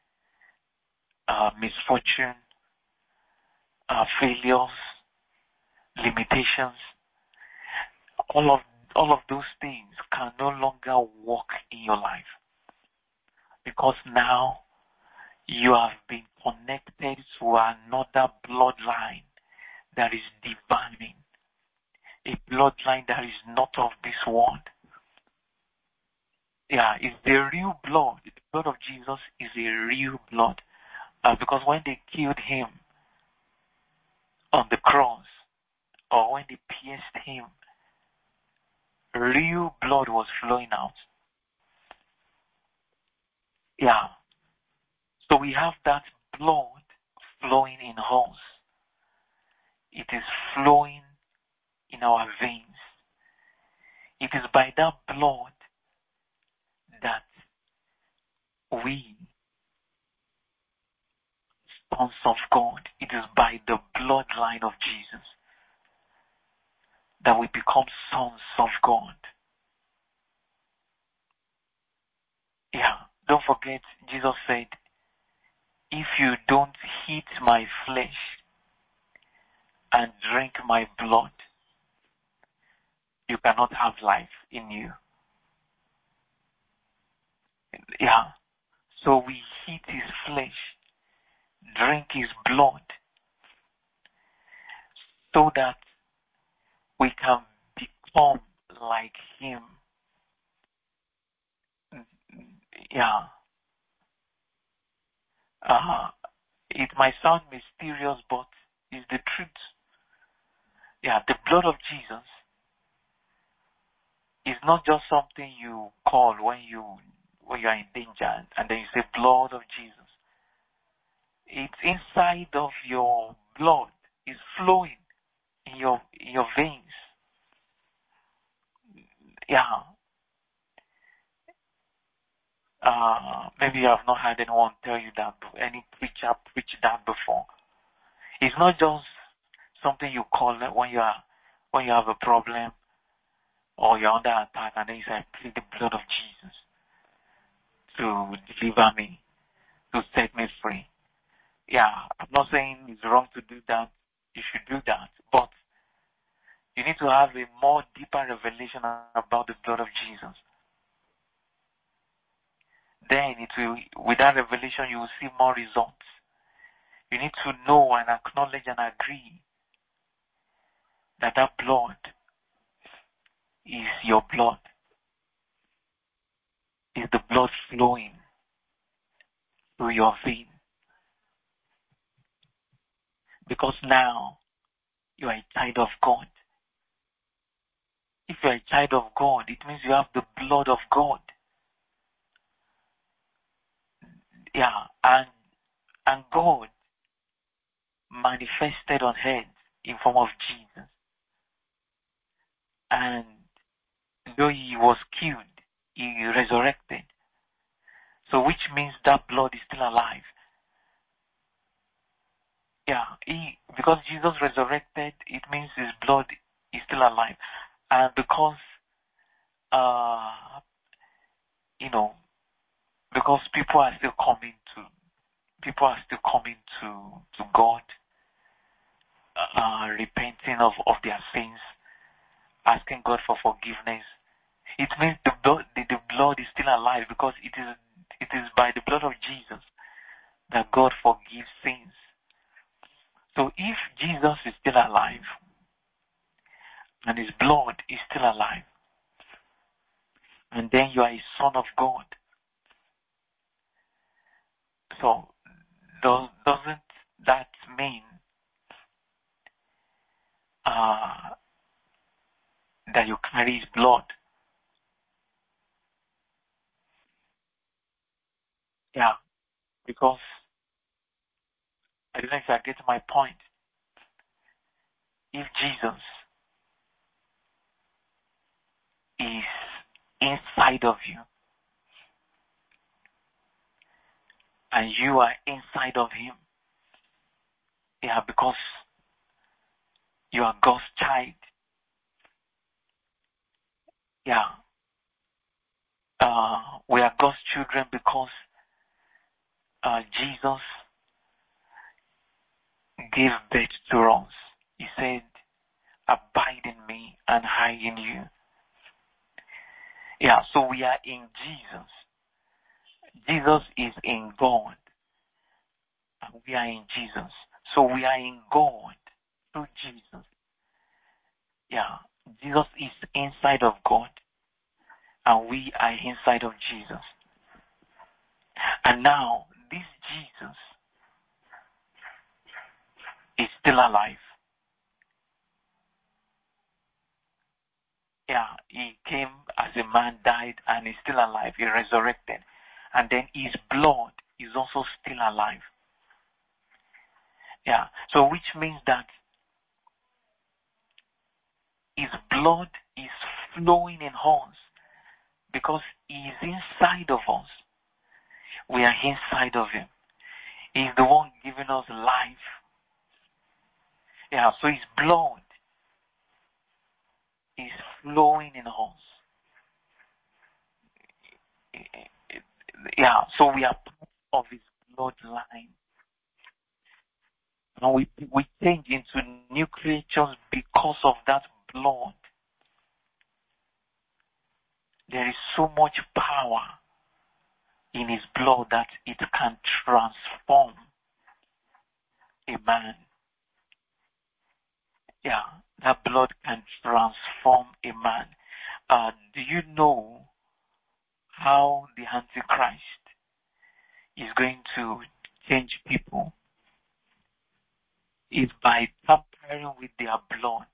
A: misfortune, failures, limitations, all of those things can no longer work in your life because now you have been connected to another bloodline that is divine, a bloodline that is not of this world. Yeah, it's the real blood. The blood of Jesus is a real blood. Because when they killed him on the cross, or when they pierced him, real blood was flowing out. Yeah. So we have that blood flowing in us. It is flowing in our veins. It is by that blood that we, sons of God, it is by the bloodline of Jesus that we become sons of God. Yeah. Don't forget, Jesus said, if you don't eat my flesh and drink my blood, you cannot have life in you. Yeah. So we eat his flesh, drink his blood, so that we can become like him. Yeah. It might sound mysterious, but it's the truth. Yeah, the blood of Jesus is not just something you call when you are in danger and then you say blood of Jesus. It's inside of your blood. It's flowing in your veins. Yeah. Maybe you have not had anyone tell you that, any preacher preach that before. It's not just something you call it when you have a problem or you're under attack and then you say, plead the blood of Jesus to deliver me, to set me free. Yeah, I'm not saying it's wrong to do that. You should do that. But you need to have a more deeper revelation about the blood of Jesus. Then with that revelation, you will see more results. You need to know and acknowledge and agree that blood is your blood. Is the blood flowing through your vein. Because now you are a child of God. If you are a child of God, it means you have the blood of God. Yeah, and God manifested on earth in form of Jesus. And though he was killed, he resurrected. So which means that blood is still alive. Yeah, because Jesus resurrected, it means his blood is still alive. And because, because people are still coming to God, repenting of their sins, asking God for forgiveness. It means the blood is still alive, because it is by the blood of Jesus that God forgives sins. So if Jesus is still alive and his blood is still alive, and then you are a son of God, so doesn't that mean that you carry his blood? Yeah, because I don't know if I get my point. If Jesus is inside of you and you are inside of him, yeah, because you are God's child, yeah, we are God's children because Jesus gave birth to us. He said, abide in me and I in you. Yeah, so we are in Jesus. Jesus is in God, and we are in Jesus. So we are in God through Jesus. Yeah, Jesus is inside of God, and we are inside of Jesus. And now, this Jesus is still alive. Yeah, he came as a man, died, and is still alive. He resurrected. And then his blood is also still alive. Yeah, so which means that his blood is flowing in us because he is inside of us. We are inside of him. He is the one giving us life. Yeah, so his blood is flowing in us. Yeah, so we are part of his bloodline. And we change into new creatures because of that blood. There is so much power in his blood that it can transform a man. Yeah, that blood can transform a man. Do you know how the Antichrist is going to change people? Is by tampering with their blood.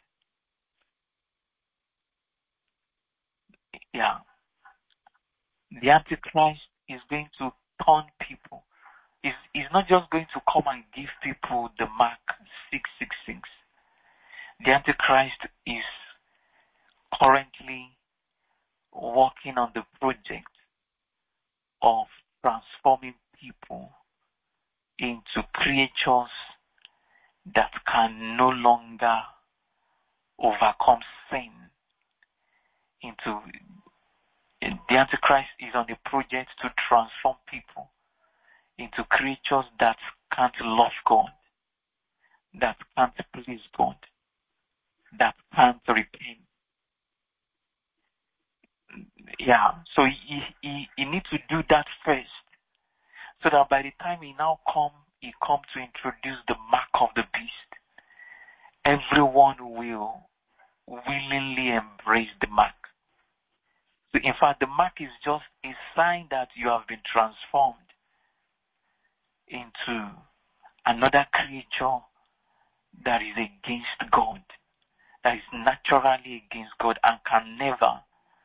A: Yeah. The Antichrist is going to turn people. He's not just going to come and give people the mark 666. The Antichrist is currently working on the project of transforming people into creatures that can no longer overcome sin. The Antichrist is on a project to transform people into creatures that can't love God, that can't please God, that can't repent. Yeah, so he needs to do that first, so that by the time he comes to introduce the mark of the beast, everyone will willingly embrace the mark. So in fact, the mark is just a sign that you have been transformed into another creature that is against God, that is naturally against God and can never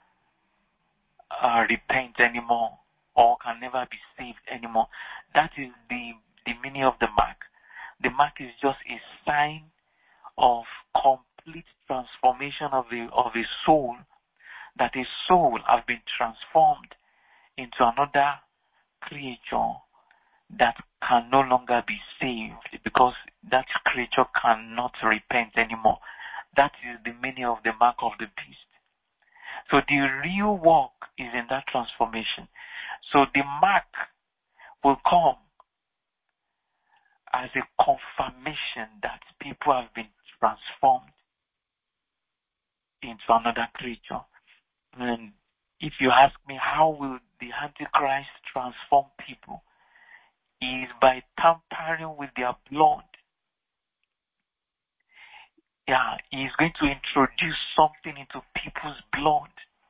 A: repent anymore or can never be saved anymore. That is the meaning of the mark. The mark is just a sign of complete transformation of a soul, that a soul has been transformed into another creature that can no longer be saved because that creature cannot repent anymore. That is the meaning of the mark of the beast. So the real work is in that transformation. So the mark will come as a confirmation that people have been transformed into another creature. And if you ask me, how will the Antichrist transform people? Is by tampering with their blood. Yeah, he's going to introduce something into people's blood.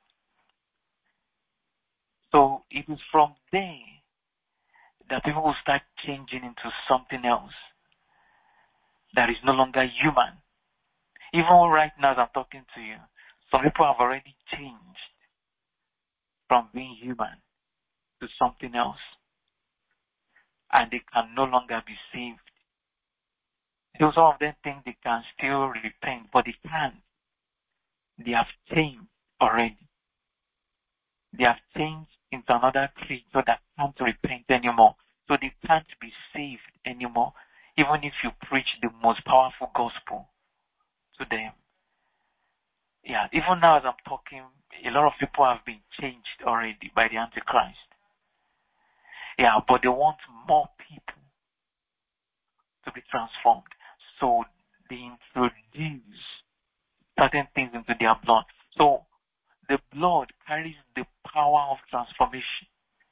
A: So it is from there that people will start changing into something else that is no longer human. Even right now as I'm talking to you, some people have already changed from being human to something else. And they can no longer be saved. So some of them think they can still repent, but they can't. They have changed already. They have changed into another creature that can't repent anymore. So they can't be saved anymore, even if you preach the most powerful gospel to them. Yeah, even now as I'm talking, a lot of people have been changed already by the Antichrist. Yeah, but they want more people to be transformed. So they introduce certain things into their blood. So the blood carries the power of transformation.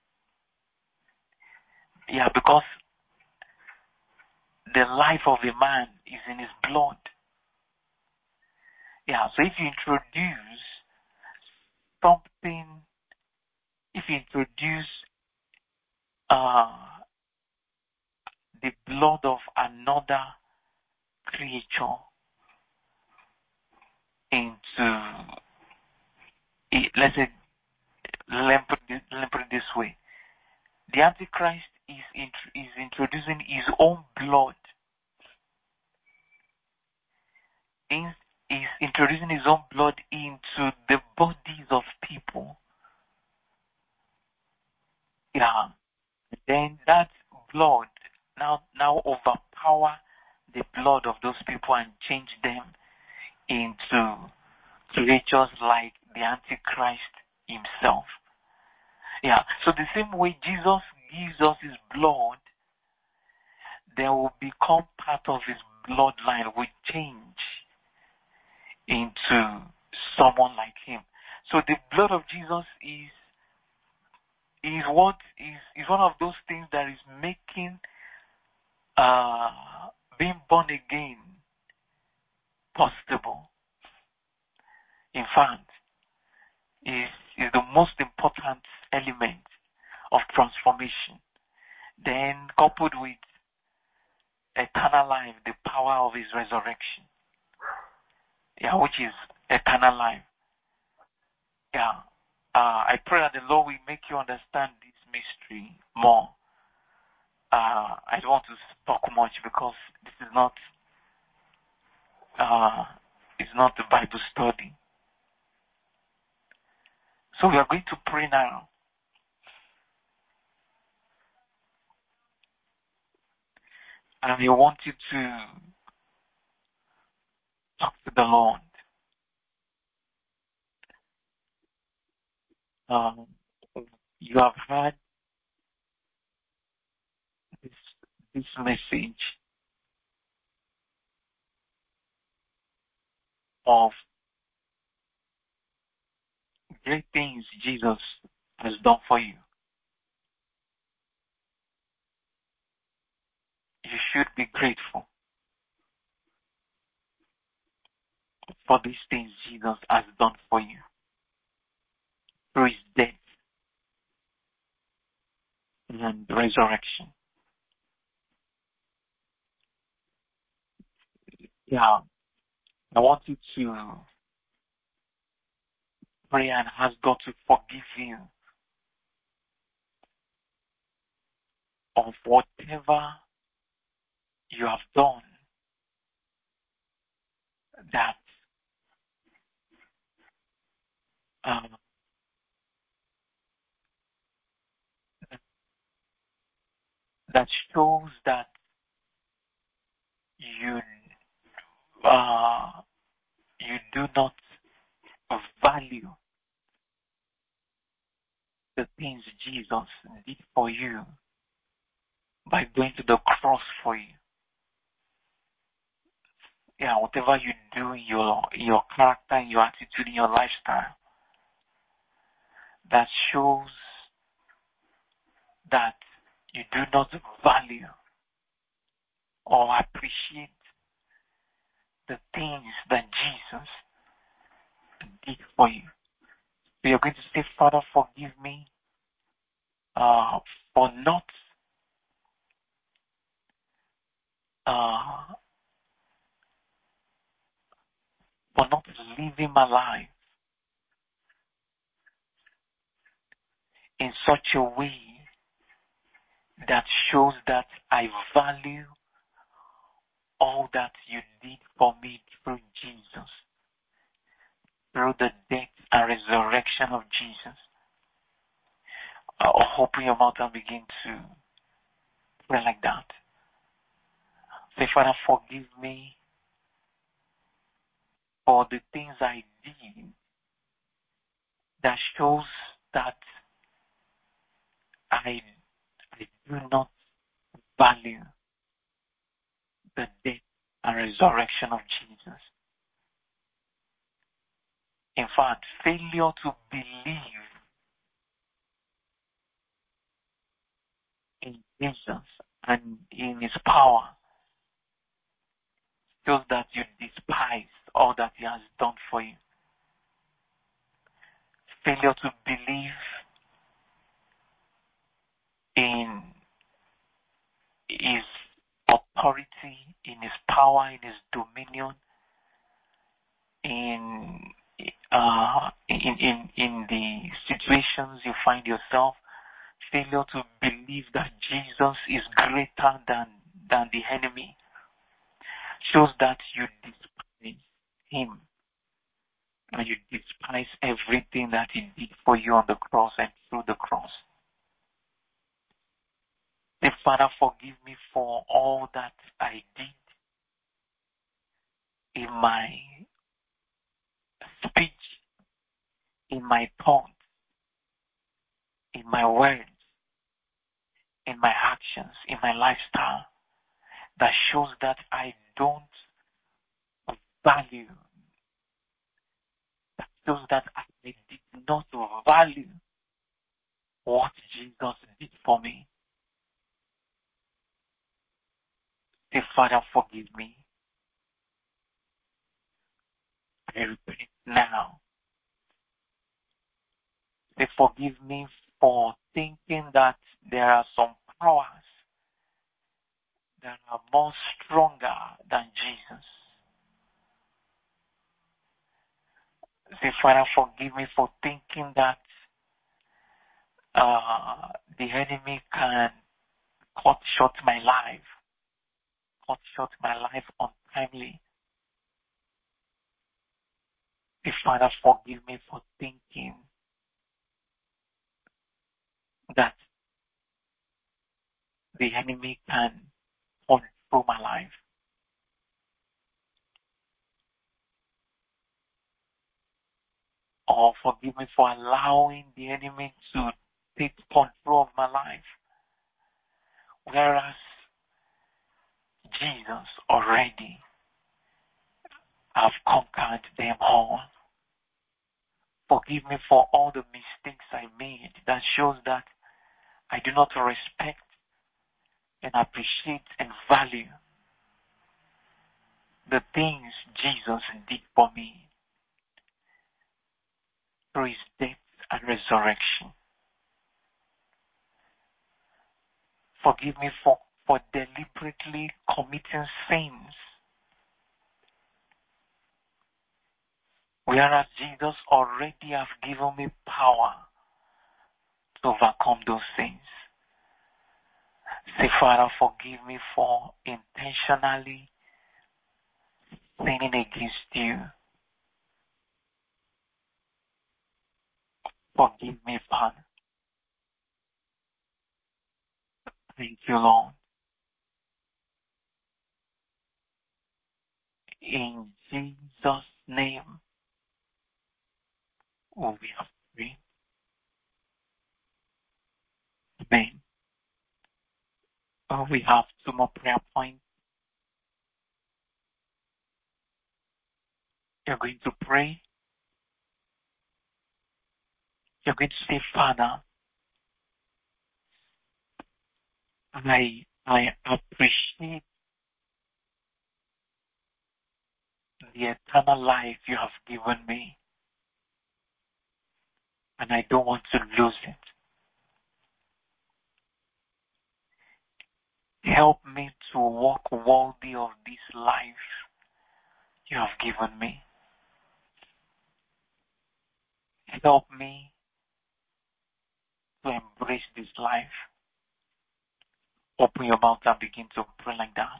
A: Yeah, because the life of a man is in his blood. Yeah, so if you introduce something, if you introduce the blood of another creature into, let's say, let me put it this way. The Antichrist is introducing his own blood. Is introducing his own blood into the bodies of people. Yeah. Then that blood now overpower the blood of those people and change them into creatures like the Antichrist himself. Yeah. So the same way Jesus gives us his blood, they will become part of his bloodline, will change into someone like him. So the blood of Jesus is one of those things that is making being born again possible. In fact, is the most important element of transformation. Then coupled with eternal life, the power of his resurrection. Yeah, which is eternal life. Yeah. I pray that the Lord will make you understand this mystery more. I don't want to talk much because this is not it's not a Bible study. So we are going to pray now. And I want you to talk to the Lord. You have heard this message of great things Jesus has done for you. You should be grateful for these things Jesus has done for you through his death and resurrection. Yeah, I want you to pray and ask God to forgive you of whatever you have done that um, shows that you you do not value the things Jesus did for you by going to the cross for you. Yeah, whatever you do in your character, in your attitude, in your lifestyle, that shows that you do not value or appreciate the things that Jesus did for you. So you're going to say, Father, forgive me for not uh, living my life in such a way that shows that I value all that you did for me through Jesus, through the death and resurrection of Jesus. Open your mouth and begin to pray like that. Say, Father, forgive me for the things I did that shows that I do not value the death and resurrection of Jesus. In fact, failure to believe in Jesus and in his power shows that you despise all that he has done for you. Failure to believe in his authority, in his power, in his dominion, in the situations you find yourself. Failure to believe that Jesus is greater than the enemy shows that you despise him and you despise everything that he did for you on the cross and through the cross. Say, Father, forgive me for all that I did in my speech, in my thoughts, in my words, in my actions, in my lifestyle, that shows that I don't value, that shows that I did not value what Jesus did for me. Say, Father, forgive me. I repent now. Say, forgive me for thinking that there are some powers that are more stronger than Jesus. Say, Father, forgive me for thinking that the enemy can cut short my life untimely. Say, Father, forgive me for thinking that the enemy can control my life. Or forgive me for allowing the enemy to take control of my life. Whereas Jesus already have conquered them all. Forgive me for all the mistakes I made that shows that I do not respect and appreciate and value the things Jesus did for me through his death and resurrection. Forgive me for deliberately committing sins, whereas Jesus already have given me power to overcome those sins. Say, Father, forgive me for intentionally sinning against you. Forgive me, Father. Thank you, Lord. In Jesus' name, we have prayed. Amen. We have two more prayer points. You're going to pray. You're going to say, Father, I appreciate the eternal life you have given me, and I don't want to lose it. Help me to walk worthy of this life you have given me. Help me to embrace this life. Open your mouth and begin to pray like that.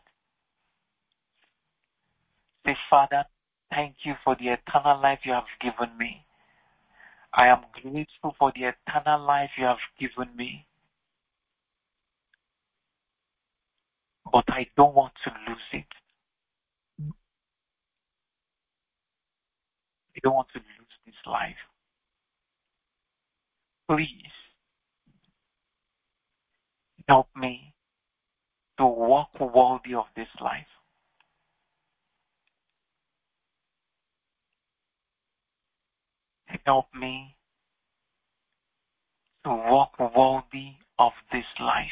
A: Say, Father, thank you for the eternal life you have given me. I am grateful for the eternal life you have given me. But I don't want to lose it. I don't want to lose this life. Please help me to walk worthy of this life. Help me to walk worthy of this life.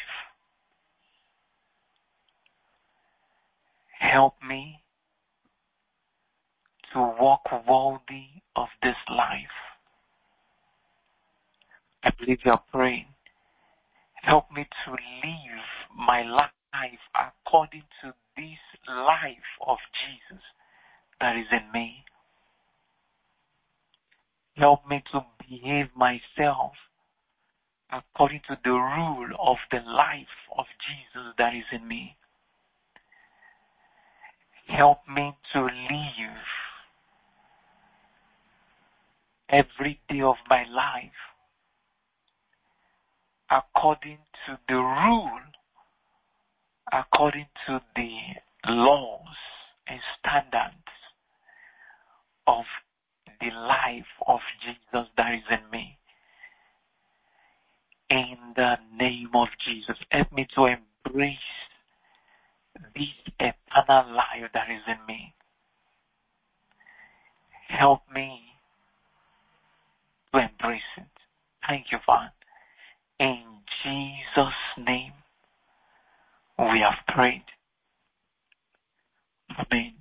A: Help me to walk worthy of this life. I believe you're praying. Help me to live my life according to this life of Jesus that is in me. Help me to behave myself according to the rule of the life of Jesus that is in me. Help me to live every day of my life according to the rule, according to the laws and standards of the life of Jesus that is in me. In the name of Jesus, help me to embrace this eternal life that is in me. Help me to embrace it. Thank you, Father. In Jesus' name, we have prayed. Amen.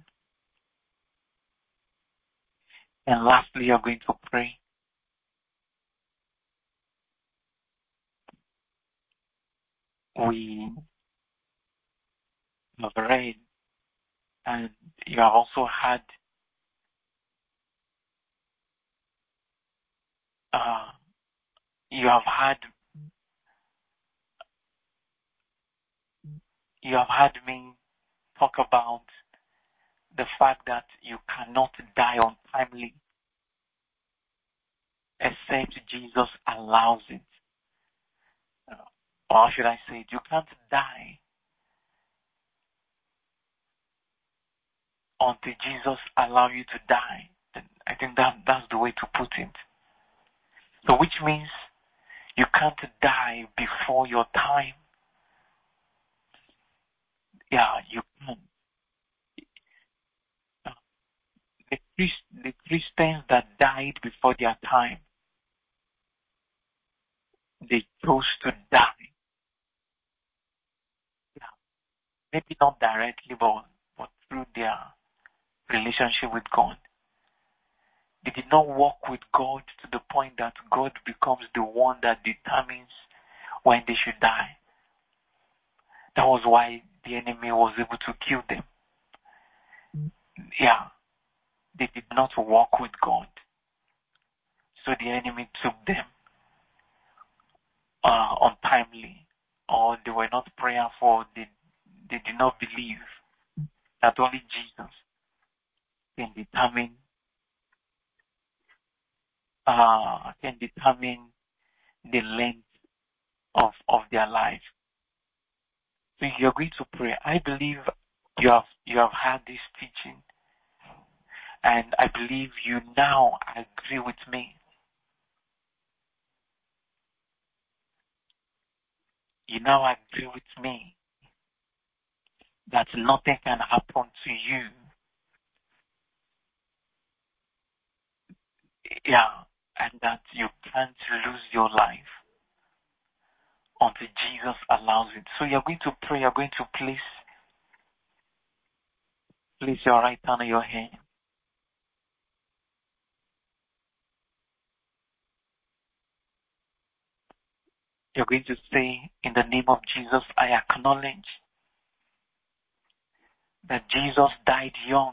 A: And lastly, you're going to pray. We have read, and you have also had you have had me talk about the fact that you cannot die untimely except Jesus allows it. Or should I say it? You can't die until Jesus allows you to die. I think that's the way to put it. So which means you can't die before your time. Yeah, you can't. The Christians that died before their time, they chose to die. Yeah, maybe not directly, but through their relationship with God. They did not walk with God to the point that God becomes the one that determines when they should die. That was why the enemy was able to kill them. Yeah, they did not walk with God. So the enemy took them untimely, or they were not prayerful. They did not believe that only Jesus can determine the length of their life. So you're going to pray. I believe you have had this teaching And I believe you now agree with me. You now agree with me that nothing can happen to you. Yeah, and that you can't lose your life until Jesus allows it. So you're going to pray, you're going to place your right hand on your head. You're going to say, in the name of Jesus, I acknowledge that Jesus died young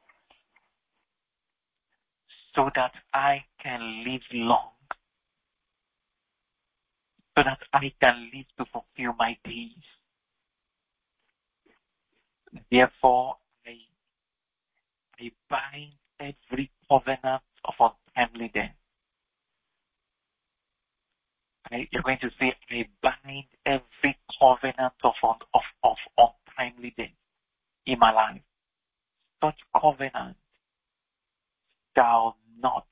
A: so that I can live long, so that I can live to fulfill my days. Therefore, I bind every covenant of untimely death. You're going to say, I bind every covenant of untimely death in my life. Such covenant shall not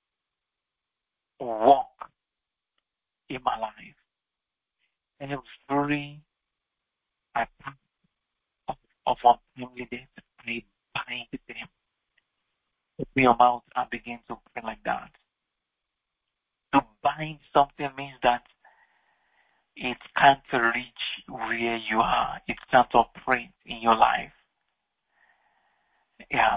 A: walk in my life. Every attack of untimely death, I bind them. Open your mouth and begin to pray like that. To bind something means that it can't reach where you are. It can't operate in your life. Yeah.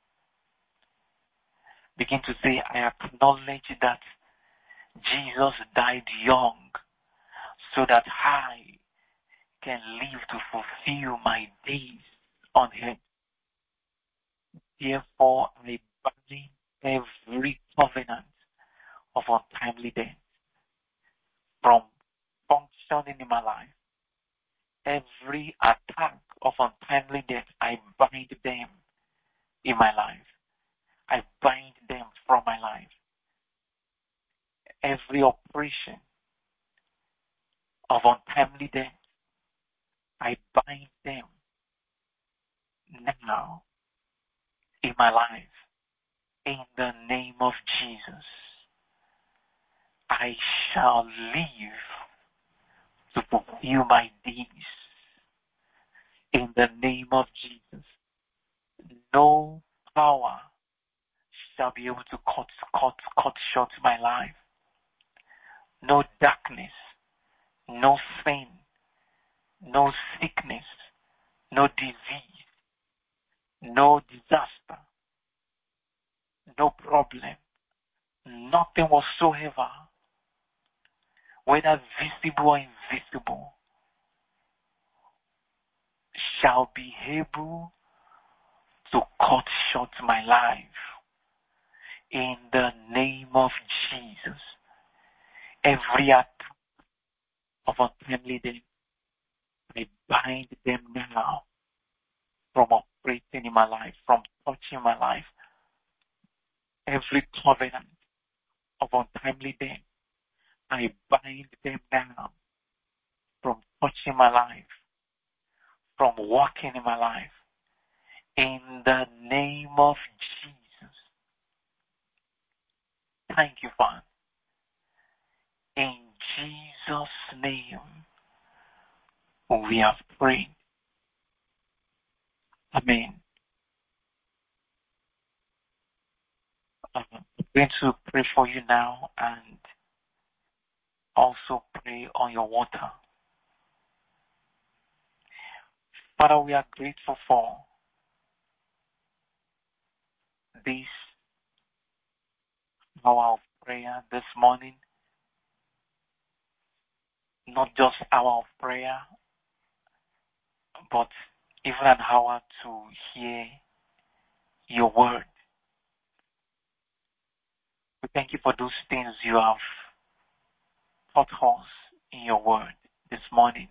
A: Begin to say, I acknowledge that Jesus died young so that I can live to fulfill my days on earth. Therefore, I bind every covenant of untimely death from functioning in my life. Every attack of untimely death, I bind them in my life. I bind them from my life. Every oppression of untimely death, I bind them now in my life. In the name of Jesus, I shall live to fulfill my deeds. In the name of Jesus, no power shall be able to cut short my life. No darkness, no sin, no sickness, no disease, no disaster, no problem, nothing whatsoever, whether visible or invisible, shall be able to cut short my life. In the name of Jesus, every attack of untimely death, I bind them now from operating in my life, from touching my life. Every covenant of untimely death, I bind them now from touching my life, from walking in my life. In the name of Jesus. Thank you, Father. In Jesus' name, we have prayed. Amen. I'm going to pray for you now and also pray on your water. Father, we are grateful for this hour of prayer this morning. Not just hour of prayer, but even an hour to hear your word. We thank you for those things you have taught us in your word this morning.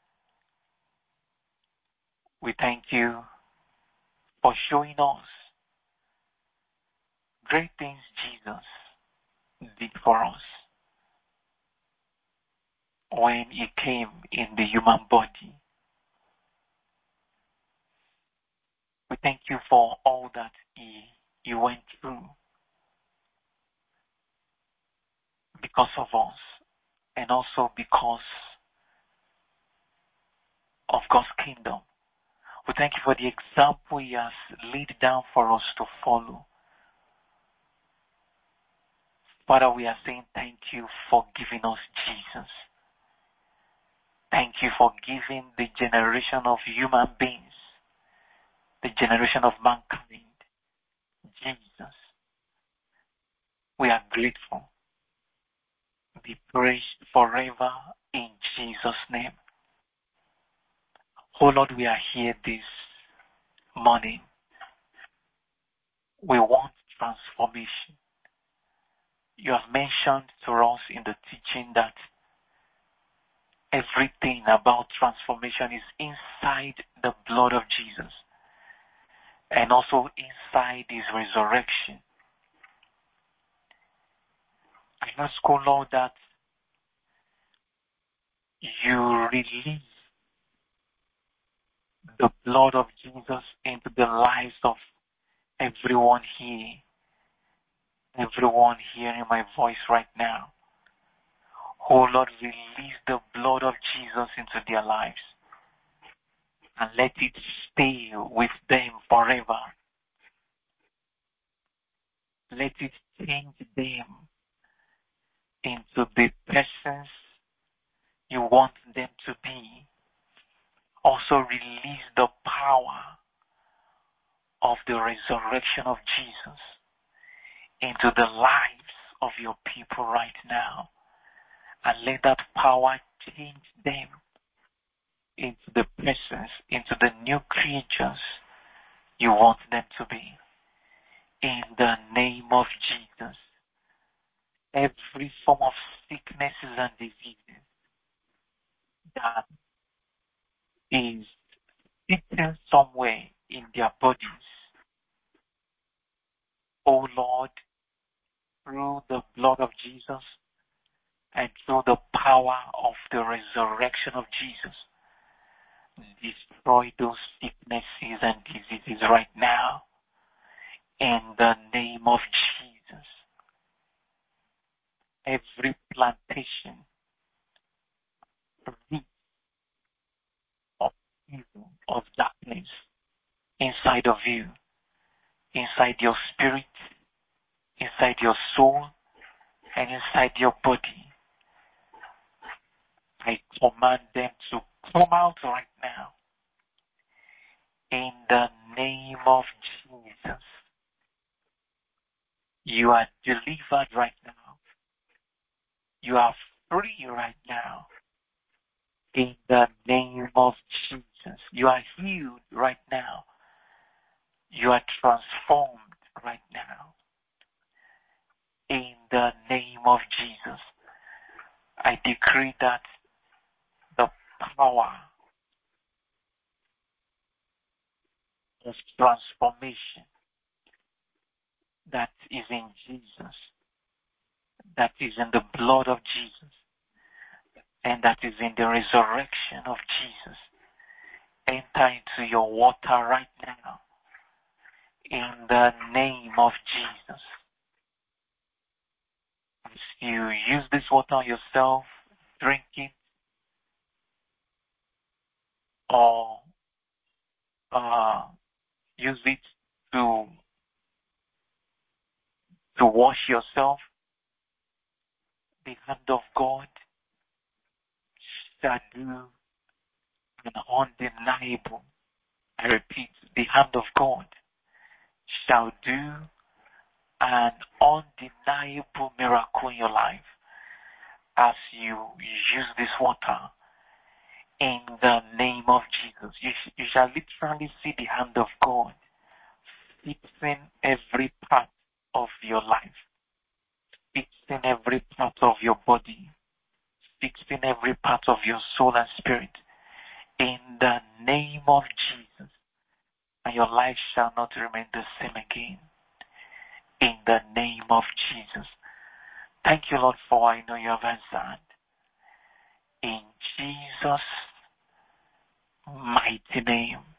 A: We thank you for showing us great things Jesus did for us when he came in the human body. We thank you for all that he you went through because of us, and also because of God's kingdom. We thank you for the example He has laid down for us to follow. Father, we are saying thank you for giving us Jesus. Thank you for giving the generation of human beings, the generation of mankind, Jesus. We are grateful. Be praised forever in Jesus' name. Oh Lord, we are here this morning. We want transformation. You have mentioned to us in the teaching that everything about transformation is inside the blood of Jesus and also inside His resurrection. I ask, O Lord, that you release the blood of Jesus into the lives of everyone here, everyone hearing my voice right now. Oh Lord, release the blood of Jesus into their lives and let it stay with them forever. Let it change them into the persons you want them to be. Also release the power of the resurrection of Jesus into the lives of your people right now. And let that power change them into the persons, into the new creatures you want them to be. In the name of Jesus. Every form of sicknesses and diseases that is sitting somewhere in their bodies, oh Lord, through the blood of Jesus and through the power of the resurrection of Jesus, destroy those sicknesses and diseases right now in the name of Jesus. Every plantation of evil, of darkness inside of you, inside your spirit, inside your soul, and inside your body, I command them to come out right now in the name of Jesus. You are delivered right now. You are free right now in the name of Jesus. You are healed right now. You are transformed right now in the name of Jesus. I decree that the power of transformation that is in Jesus, that is in the blood of Jesus, and that is in the resurrection of Jesus, enter into your water right now in the name of Jesus. As you use this water on yourself, drink it, or use it to wash yourself, the hand of God shall do an undeniable, I repeat, the hand of God shall do an undeniable miracle in your life as you use this water in the name of Jesus. You shall literally see the hand of God fixing every part of your life, fixing every part of your body, fixing every part of your soul and spirit in the name of Jesus. And your life shall not remain the same again in the name of Jesus. Thank you, Lord, for I know you have answered. In Jesus' mighty name.